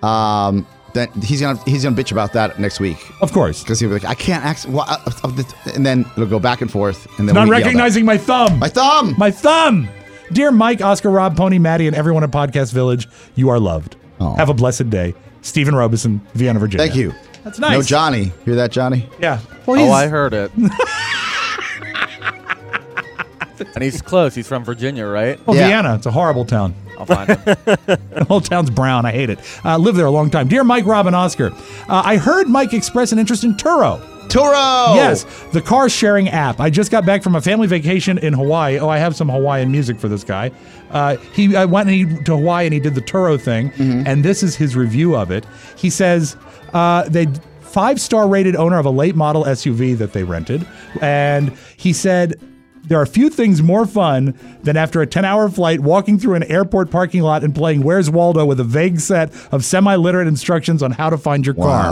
Um, then he's gonna he's gonna bitch about that next week Of course. because he'll be like, I can't access, wha- uh, uh, uh, and then it'll go back and forth, and then Not we yell at- recognizing my thumb. my thumb. My thumb. Dear Mike, Oscar, Rob, Pony, Maddie, and everyone at Podcast Village, you are loved. Oh. Have a blessed day. Stephen Robeson, Vienna, Virginia. Thank you. That's nice. No Johnny. Hear that, Johnny? Yeah. Well, Oh, he's, I heard it. And he's close. He's from Virginia, right? well, Yeah. Vienna. It's a horrible town. I'll find him. The whole town's brown. I hate it. Uh, lived there a long time. Dear Mike, Rob, and Oscar, uh, I heard Mike express an interest in Turo. Turo. Yes, the car sharing app. I just got back from a family vacation in Hawaii. Oh, I have some Hawaiian music for this guy. Uh, he I went and he, to Hawaii and he did the Turo thing, and this is his review of it. He says uh, they five-star rated owner of a late model S U V that they rented, and he said there are few things more fun than after a ten-hour flight walking through an airport parking lot and playing Where's Waldo with a vague set of semi-literate instructions on how to find your car. Wow.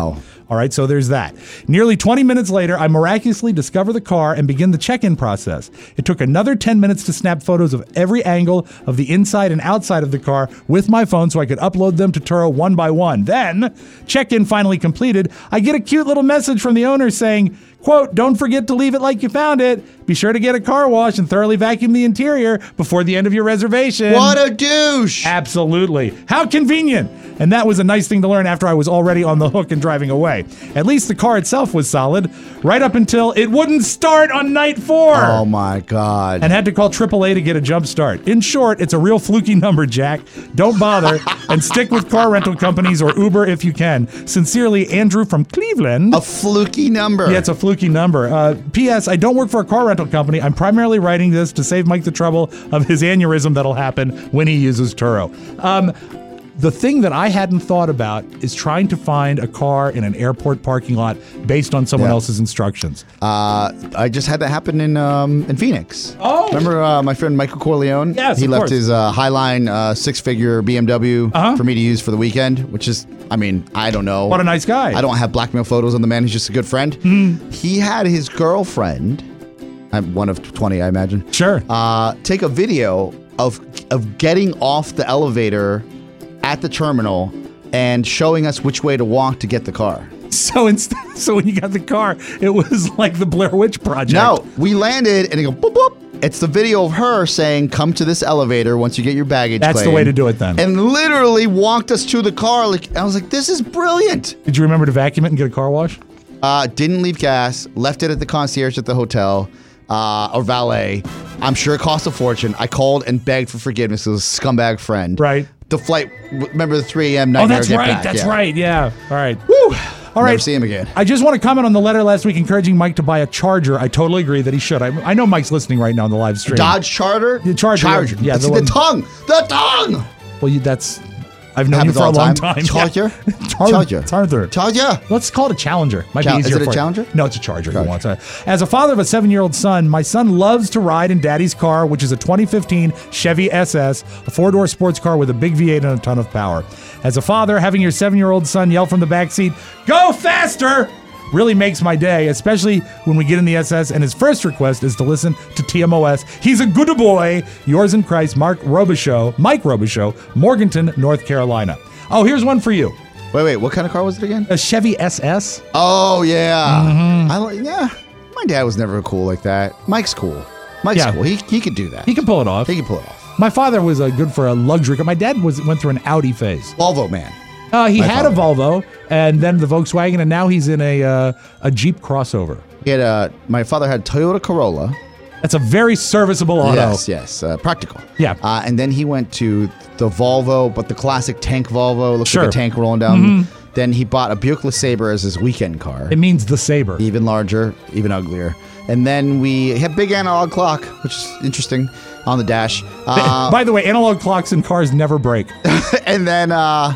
All right, so there's that. Nearly twenty minutes later, I miraculously discover the car and begin the check-in process. It took another ten minutes to snap photos of every angle of the inside and outside of the car with my phone so I could upload them to Turo one by one. Then, check-in finally completed, I get a cute little message from the owner saying, quote, don't forget to leave it like you found it. Be sure to get a car wash and thoroughly vacuum the interior before the end of your reservation. What a douche. Absolutely. How convenient. And that was a nice thing to learn after I was already on the hook and driving away. At least the car itself was solid, right up until it wouldn't start on night four. Oh, my God. And had to call triple A to get a jump start. In short, it's a real fluky number, Jack. Don't bother and stick with car rental companies or Uber if you can. Sincerely, Andrew from Cleveland. A fluky number. Yeah, it's a fluky number. Uh, P S. I don't work for a car rental company. I'm primarily writing this to save Mike the trouble of his aneurysm that'll happen when he uses Turo. Um, the thing that I hadn't thought about is trying to find a car in an airport parking lot based on someone Yeah. else's instructions. Uh, I just had that happen in um, in Phoenix. Oh. Remember uh, my friend Michael Corleone? Yes, He of left course. his uh, Highline uh, six-figure B M W Uh-huh. for me to use for the weekend, which is, I mean, I don't know. What a nice guy. I don't have blackmail photos on the man. He's just a good friend. Mm-hmm. He had his girlfriend, I'm one of twenty, I imagine. Sure. Uh, take a video of of getting off the elevator at the terminal and showing us which way to walk to get the car. So instead, so when you got the car, it was like the Blair Witch Project. No, we landed and it go boop boop. It's the video of her saying, "Come to this elevator once you get your baggage." That's the claim," way to do it then. And literally walked us to the car. Like I was like, "This is brilliant." Did you remember to vacuum it and get a car wash? Uh, didn't leave gas. Left it at the concierge at the hotel uh, or valet. I'm sure it cost a fortune. I called and begged for forgiveness. It was a scumbag friend. Right. The flight. Remember the three a.m. Oh, nightmare. that's get right. back, That's yeah. right. Yeah. All right. Woo. All right. Never see him again. I just want to comment on the letter last week encouraging Mike to buy a Charger. I totally agree that he should. I, I know Mike's listening right now on the live stream. Dodge Charter. The Charger, Charger. yeah, It's the the, one- tongue. The tongue. Well, you, that's. I've known Happens you for a all the long time. time. Charger? Yeah. Char- Charger. Charger. Charger. Let's call it a Challenger. Might Chal- be is easier it a for you. Challenger? No, it's a Charger. Charger. He wants it. As a father of a seven-year-old son, my son loves to ride in Daddy's car, which is a twenty fifteen Chevy S S, a four-door sports car with a big V eight and a ton of power. As a father, having your seven-year-old son yell from the backseat, "Go faster!" really makes my day, especially when we get in the S S and his first request is to listen to T M O S. He's a good boy. Yours in Christ, Mark Robichaux, Mike Robichaux, Morganton, North Carolina. Oh, here's one for you. Wait, wait. What kind of car was it again? A Chevy S S. Oh yeah. Mm-hmm. I like. Yeah. My dad was never cool like that. Mike's cool. Mike's Yeah. cool. He he could do that. He can pull it off. He can pull it off. My father was uh, good for a luxury car. My dad was went through an Audi phase. Volvo man. Uh, he My had a Volvo and then the Volkswagen, and now he's in a uh, a Jeep crossover. He had a. My father had Toyota Corolla. That's a very serviceable auto. Yes, yes, uh, practical. Yeah. Uh, and then he went to the Volvo, but the classic tank Volvo. Looks Sure. like a tank rolling down. Then he bought a Buick LeSabre as his weekend car. It means the Sabre. Even larger, even uglier. And then we had big analog clock, which is interesting, on the dash. Uh, By the way, analog clocks in cars never break. and then uh,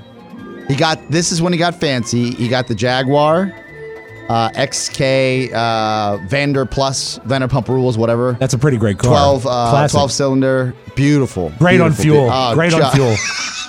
he got, this is when he got fancy. He got the Jaguar, uh, X K, uh, Vander Plus, Vanderpump Rules, whatever. That's a pretty great car. twelve, uh, Classic. twelve cylinder, beautiful. Great on beautiful, fuel. be- uh, Great ju- on fuel.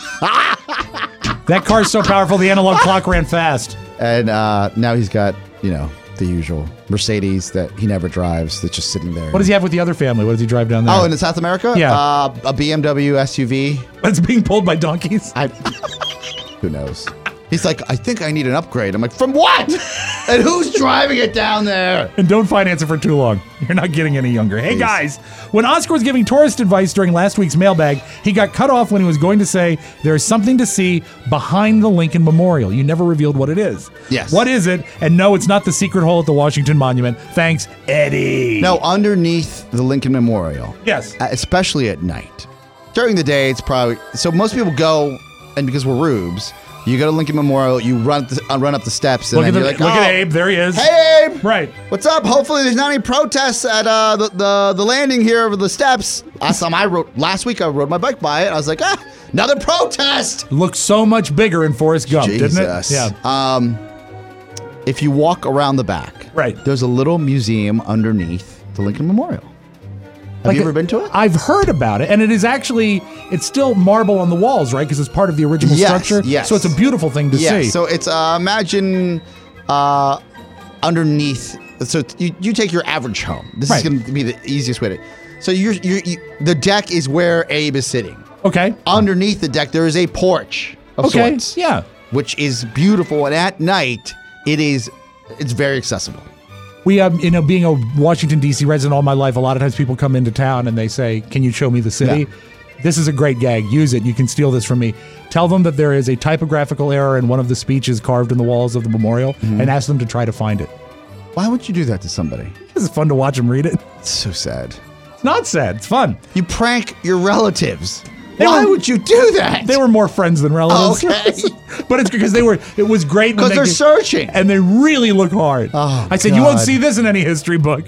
That car's so powerful, the analog clock ran fast. And uh, now he's got, you know, the usual Mercedes that he never drives that's just sitting there. What does he have with the other family? What does he drive down there? Oh, in South America? Yeah. Uh, a B M W S U V. It's being pulled by donkeys. I, who knows? He's like, I think I need an upgrade. I'm like, from what? And who's driving it down there? And don't finance it for too long. You're not getting any younger. Hey, Please. guys, when Oscar was giving tourist advice during last week's mailbag, he got cut off when he was going to say there's something to see behind the Lincoln Memorial. You never revealed what it is. Yes. What is it? And no, it's not the secret hole at the Washington Monument. Thanks, Eddie. No, underneath the Lincoln Memorial. Yes. Uh, especially at night. During the day, it's probably... So most people go, and because we're rubes, you go to Lincoln Memorial, you run, the, uh, run up the steps, and Look, at, then the, you're like, look oh, at Abe. There he is. Hey, Abe! Right. What's up? Hopefully there's not any protests at uh, the, the the landing here over the steps. Last time I rode, last week I rode my bike by it. I was like, ah, another protest. Looked so much bigger in Forrest Gump, Jesus. didn't it? Yeah. Um, if you walk around the back, Right. there's a little museum underneath the Lincoln Memorial. Have you ever been to it? I've heard about it, and it is actually, it's still marble on the walls, right? Because it's part of the original Yes, structure. yes. So it's a beautiful thing to Yeah, see. so it's, uh, imagine uh, underneath, so it's- you, you take your average home. This Right. is going to be the easiest way to, so you're, you're, you, the deck is where Abe is sitting. okay. Underneath the deck, there is a porch of Okay. sorts. Yeah. Which is beautiful, and at night, it is, it's very accessible. We, um, you know, being a Washington, D C resident all my life, a lot of times people come into town and they say, can you show me the city? Yeah. This is a great gag. Use it. You can steal this from me. Tell them that there is a typographical error in one of the speeches carved in the walls of the memorial Mm-hmm. and ask them to try to find it. Why would you do that to somebody? It's fun to watch them read it. It's so sad. It's not sad. It's fun. You prank your relatives. They Why were- would you do that? They were more friends than relatives. Okay. But it's because they were, it was great. when Because they they're could- searching. And they really look hard. Oh, I said, you won't God. see this in any history book.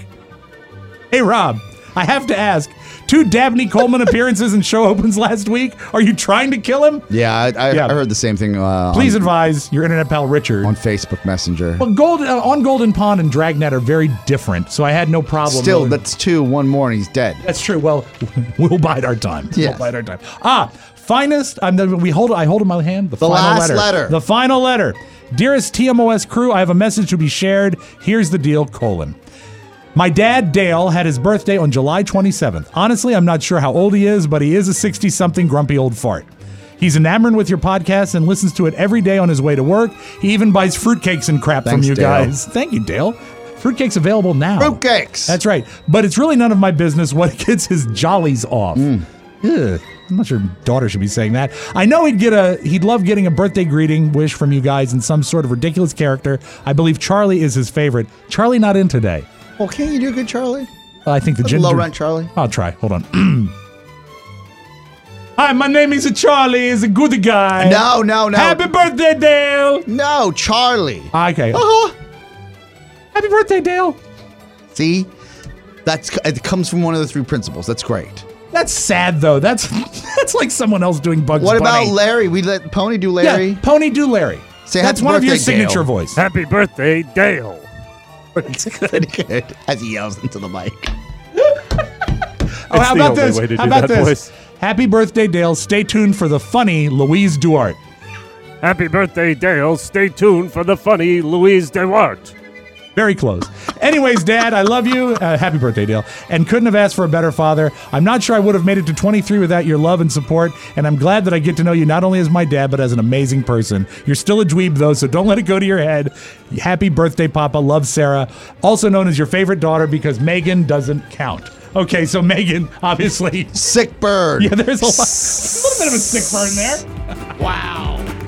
Hey, Rob, I have to ask. Two Dabney Coleman appearances and show opens last week. Are you trying to kill him? Yeah, I, I, Yeah. I heard the same thing. Uh, Please on, advise your internet pal Richard. on Facebook Messenger. Well, Gold, uh, on Golden Pond and Dragnet are very different, so I had no problem. Still, really- that's two. One more, and he's dead. That's true. Well, we'll bide our time. Yes. We'll bide our time. Ah, finest. I'm the, we hold. I hold in my hand the, The final last letter. letter. The final letter. Dearest T M O S crew, I have a message to be shared. Here's the deal: colon. My dad, Dale, had his birthday on July twenty-seventh. Honestly, I'm not sure how old he is, but he is a sixty-something grumpy old fart. He's enamored with your podcast and listens to it every day on his way to work. He even buys fruitcakes and crap Thanks, from you Dale. guys. Thank you, Dale. Fruitcake's available now. Fruitcakes. That's right. But it's really none of my business what gets his jollies off. Ugh. I'm not sure daughter should be saying that. I know he'd get a he'd love getting a birthday greeting wish from you guys in some sort of ridiculous character. I believe Charlie is his favorite. Charlie not in today. Well, can't you do good, Charlie? Uh, I think the That's ginger. low rent, Charlie. I'll try. Hold on. Hi, my name is Charlie. Is a good guy. No, no, no. Happy birthday, Dale. No, Charlie. Okay. Uh-huh. Happy birthday, Dale. See? That's it comes from one of the three principles. That's great. That's sad though. That's that's like someone else doing Bugs What Bunny. about Larry? We let Pony do Larry. Yeah, Pony do Larry. Say That's happy one of your birthday, signature Dale. voice. Happy birthday, Dale. It's good, good. As he yells into the mic. Oh, how the about only this? way to How do about that this? voice. Happy birthday, Dale. Stay tuned for the funny Louise Duarte. Happy birthday, Dale. Stay tuned for the funny Louise Duarte. Very close. Anyways, Dad, I love you. Uh, happy birthday, Dale. And couldn't have asked for a better father. I'm not sure I would have made it to twenty-three without your love and support. And I'm glad that I get to know you not only as my dad, but as an amazing person. You're still a dweeb, though, so don't let it go to your head. Happy birthday, Papa. Love, Sarah. Also known as your favorite daughter because Megan doesn't count. Okay, so Megan, obviously. Sick bird. Yeah, there's a, lot, a little bit of a sick burn there. Wow.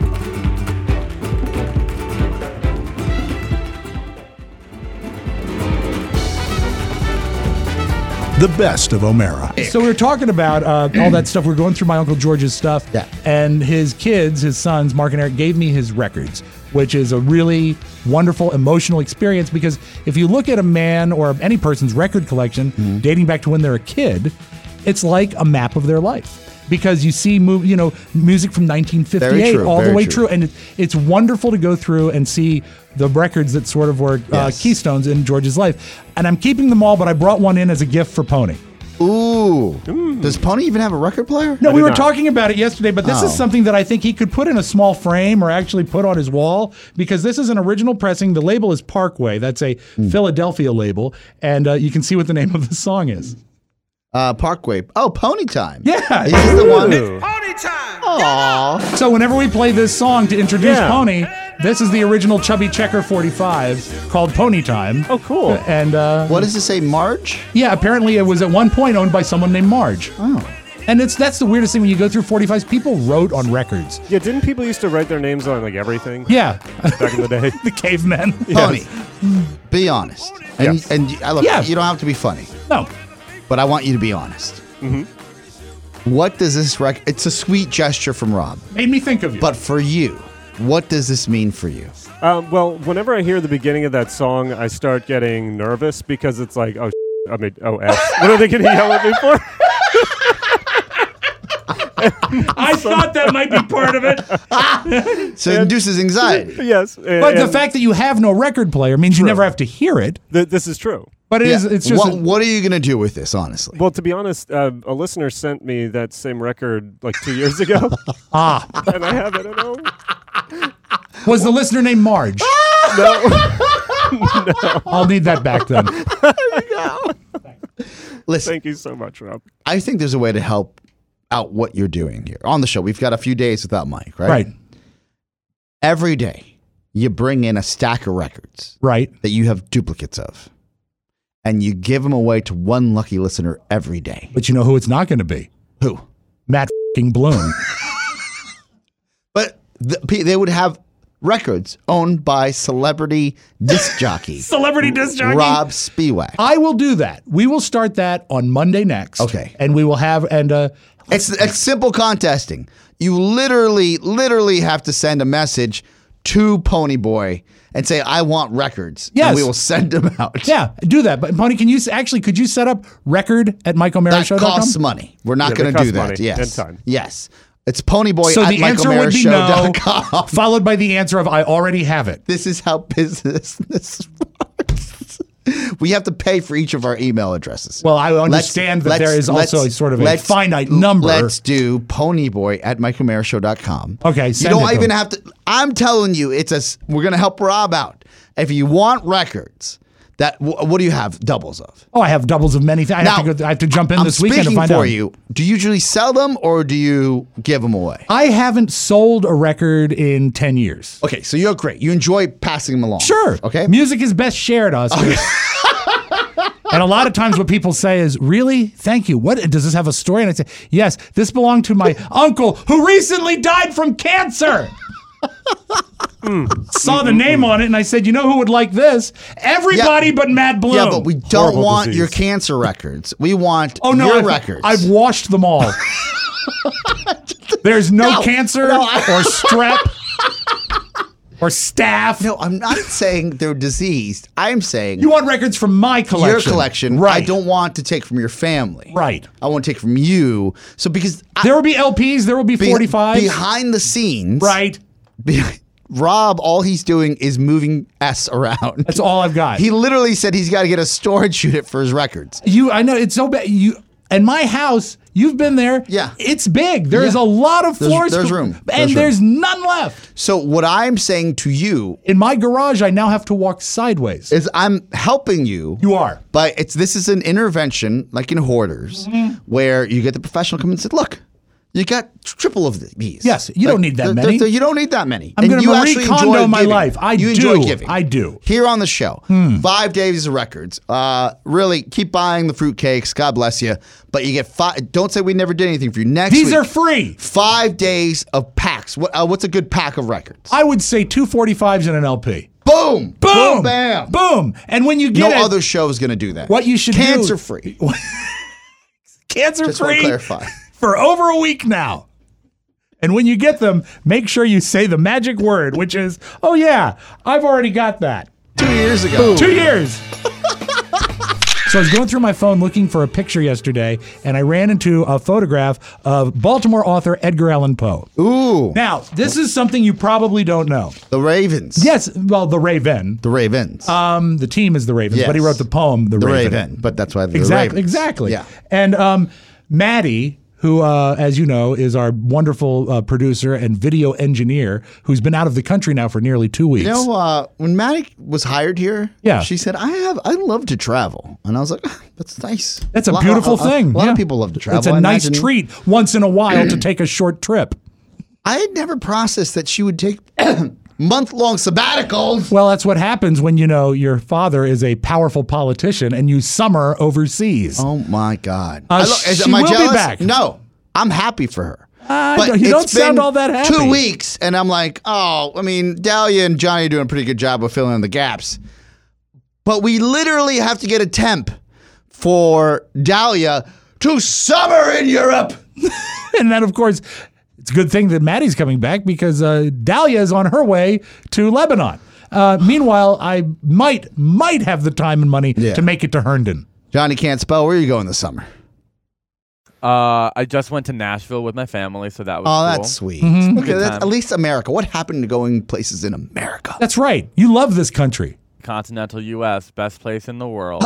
The best of O'Mara. So we were talking about uh, all that stuff. We are going through my Uncle George's stuff. Yeah. And his kids, his sons, Mark and Eric, gave me his records, which is a really wonderful emotional experience because if you look at a man or any person's record collection Mm-hmm. dating back to when they're a kid, it's like a map of their life. Because you see, move, you know, music from nineteen fifty-eight true, all the very way true. through, and it, it's wonderful to go through and see the records that sort of were uh, Yes. keystones in George's life. And I'm keeping them all, but I brought one in as a gift for Pony. Ooh. Does Pony even have a record player? No, we do were not. talking about it yesterday, but this Oh. is something that I think he could put in a small frame or actually put on his wall because this is an original pressing. The label is Parkway. That's a Hmm. Philadelphia label, and uh, you can see what the name of the song is. Uh, Parkway. Oh, Pony Time. Yeah. Is this the one? Ooh. Aw. So whenever we play this song to introduce Yeah. Pony, this is the original Chubby Checker forty-five called Pony Time. Oh, cool. And uh, What does it say, Marge? yeah, apparently it was at one point owned by someone named Marge. Oh. And it's that's the weirdest thing when you go through forty-fives. People wrote on records. Yeah, didn't people used to write their names on like everything Yeah, back in the day? the cavemen. Pony. Be honest. And, Yes. and I look, Yeah. you don't have to be funny, No. but I want you to be honest. Mm-hmm. What does this record? It's a sweet gesture from Rob, Made me think of you. but for you, what does this mean for you? Um, well, whenever I hear the beginning of that song, I start getting nervous because it's like, oh, I mean, oh, S. What are they going to yell at me for? I thought that that might be part of it. So it induces anxiety. Yes. and- But the and fact that you have no record player means you True. never have to hear it. th- this is true. But it Yeah. is. It's just. what, a- what are you going to do with this, honestly? Well, to be honest, uh, a listener sent me that same record like two years ago, ah, and I have it at home. was the listener named Marge? No. I'll need that back then. Listen, Thank you so much, Rob. I think there's a way to help out what you're doing here. On the show, we've got a few days without Mike, right? Right. Every day, you bring in a stack of records Right. that you have duplicates of, and you give them away to one lucky listener every day. But you know who it's not going to be? Who? Matt fing Bloom. But the, pe- they would have records owned by celebrity disc jockey Celebrity disc jockey. Rob Spiewak. I will do that. We will start that on Monday next. Okay. And we will have and uh It's, it's simple contesting. You literally, literally have to send a message to Ponyboy and say, I want records. Yes. And we will send them out. yeah, do that. But Pony, can you s- actually could you set up record at mike o'mara That show dot com? costs money. We're not Yeah, going that to do costs that. money Yes. and time. Yes. It's Ponyboy So at the answer would be mike o'mara show no, dot com. followed by the answer of I already have it. This is how business this works. We have to pay for each of our email addresses. Well, I Let's- understand that there let's- is also let's- a sort of a let's- finite number. Let's do Ponyboy at mike o'mara show dot com. Okay, You send don't it to even him. have to. I'm telling you, it's a. s- We're gonna help Rob out. If you want records, that wh- what do you have doubles of? Oh, I have doubles of many things. I have Now, to go. I have to jump in I'm this weekend to speaking find for out. you. Do you usually sell them or do you give them away? I haven't sold a record in ten years. Okay, so you're great. You enjoy passing them along. Sure. Okay. Music is best shared, Oscar. And a lot of times what people say is, really? Thank you. What does this have a story? And I say, yes, this belonged to my uncle who recently died from cancer. Saw the name on it and I said, you know who would like this? Everybody Yeah. but Matt Bloom. Yeah, but we don't Horrible want disease. your cancer records. We want Oh no, your I've, records. I've washed them all. There's no, No, cancer no, I- or strep or staph. no, I'm not saying they're diseased. I'm saying You want records from my collection. your collection. Right. I don't want to take from your family. Right. I want to take from you. So because I, There will be L Ps, there will be be- forty-fives. behind the scenes, Right. be- Rob, all he's doing is moving S around. That's all I've got. He literally said he's got to get a storage unit for his records. You, I know it's so bad. You and my house, you've been there. Yeah. It's big. There is Yeah. a lot of There's- floors. there's for- room. And There's room. there's none left. So what I'm saying to you In my garage, I now have to walk sideways. is I'm helping you. You are. But it's this is an intervention, like in Hoarders, Mm-hmm. where you get the professional come and say, "Look, you got triple of these." Yes, you don't need that they're- many. they're- you don't need that many. I'm And gonna you Marie actually Kondo enjoy my giving. life. I you do. enjoy giving. I do. Here on the show, five days of records. Uh, really, keep buying the fruitcakes. God bless you. But you get five. Don't say we never did anything for you. Next These week, are free. five days of packs. What, uh, what's a good pack of records? I would say two forty-fives and an L P. Boom, Boom, bam. boom. And when you No get it, other show is going to do that. what you should do- cancer free. cancer Just want to free clarify. for over a week now. And when you get them, make sure you say the magic word, which is, oh yeah, I've already got that. Two years ago. Two years. So I was going through my phone looking for a picture yesterday, and I ran into a photograph of Baltimore author Edgar Allan Poe. Ooh, Now, this is something you probably don't know. the Ravens. Yes, well, the Raven. The Ravens. Um, the team is the Ravens, Yes. but he wrote the poem, The, the Raven. Raven. But that's why the Exactly, Ravens. exactly. Yeah. And um, Maddie, who, uh, as you know, is our wonderful uh, producer and video engineer, who's been out of the country now for nearly two weeks. You know, uh, when Maddie was hired here, Yeah. she said, "I have, I love to travel," and I was like, "Ah, "That's nice. That's a lot- beautiful a- a- thing. A lot yeah. of people love to travel. It's a I nice imagine- treat once in a while to take a short trip. I had never processed that she would take month-long sabbaticals. Well, that's what happens when you know your father is a powerful politician and you summer overseas. Oh my God! Uh, I look- is- she am I will be jealous? back. No, I'm happy for her. Uh, But you don't it's sound been all that happy. Two weeks, and I'm like, oh, I mean, Dahlia and Johnny are doing a pretty good job of filling in the gaps. But we literally have to get a temp for Dahlia to summer in Europe. And then, of course, it's a good thing that Maddie's coming back because uh, Dahlia is on her way to Lebanon. Uh, meanwhile, I might might have the time and money Yeah. to make it to Herndon. Johnny can't spell. Where are you going this summer? Uh, I just went to Nashville with my family, so that was Oh, cool. that's sweet. Mm-hmm. Okay, Good that's, time. at least America. What happened to going places in America? That's right. You love this country. Continental U S, best place in the world.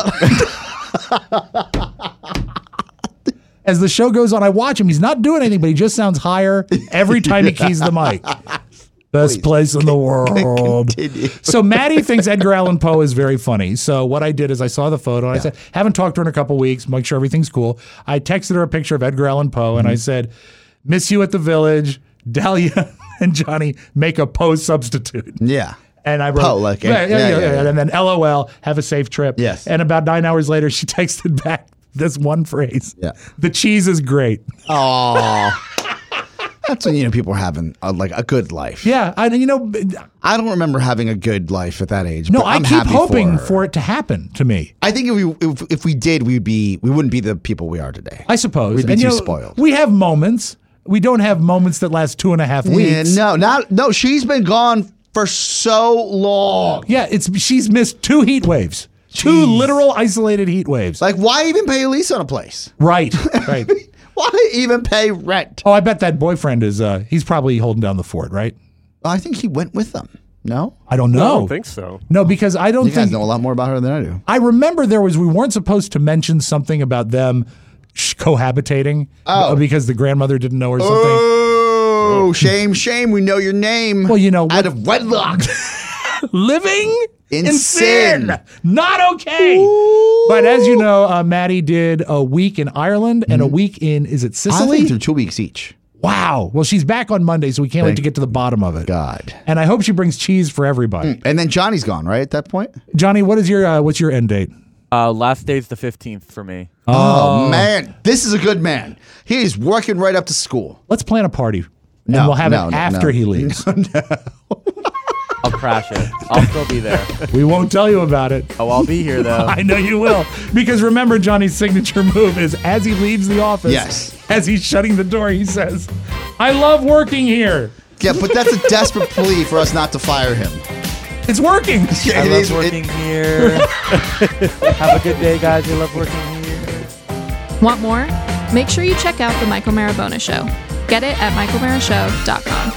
As the show goes on, I watch him. He's not doing anything, but he just sounds higher every time he keys the mic. Best place in the world. So Maddie thinks Edgar Allan Poe is very funny. So what I did is I saw the photo and I said, haven't talked to her in a couple weeks, make sure everything's cool. I texted her a picture of Edgar Allan Poe and I said, miss you at the Village. Dahlia and Johnny make a Poe substitute. Yeah. And I wrote, Poe, like, yeah, yeah, yeah, yeah, yeah, yeah. yeah. And then L O L, have a safe trip. Yes. And about nine hours later, she texted back this one phrase. Yeah. The cheese is great. Oh. That's when, you know, people are having a, like a good life. Yeah. I, you know, I don't remember having a good life at that age. no, but I I'm keep happy hoping for, for, her. it to happen to me. I think if we if, if we did, we'd be we wouldn't be the people we are today. I suppose. We'd be And, you too know, spoiled. We have moments. We don't have moments that last two and a half Yeah, weeks. no, not no. She's been gone for so long. Yeah, it's she's missed two heat waves. Two Jeez. literal isolated heat waves. Like, why even pay a lease on a place? Right. Right. Why even pay rent? Oh, I bet that boyfriend is uh he's probably holding down the fort, right? I think he went with them. No, I don't No, know. I don't think so. No, because I don't you guys think know a lot more about her than I do. I remember there was we weren't supposed to mention something about them sh- cohabitating Oh. uh, because the grandmother didn't know or something. Oh, shame, shame. We know your name. Well, you know, out of wedlock. Living In in sin. sin. Not okay. But as you know, uh, Maddie did a week in Ireland and a week in, is it I Sicily? think through two weeks each. Wow. Well, she's back on Monday, so we can't wait Thank to get to the bottom of it. God. And I hope she brings cheese for everybody. And then Johnny's gone, right? At that point. Johnny, what is your uh, what's your end date? Uh, last day's the fifteenth for me. Oh, man, this is a good man. He is working right up to school. Let's plan a party. No, and we'll have no, it no, after no. he leaves. I'll crash it. I'll still be there. We won't tell you about it. Oh, I'll be here though. I know you will. Because remember, Johnny's signature move is as he leaves the office, Yes. as he's shutting the door, he says, I love working here. Yeah, but that's a desperate plea for us not to fire him. It's working. I It love is- it- working here. Have a good day, guys. I love working here. Want more? Make sure you check out The Michael Marabona Show. Get it at michael mara show dot com.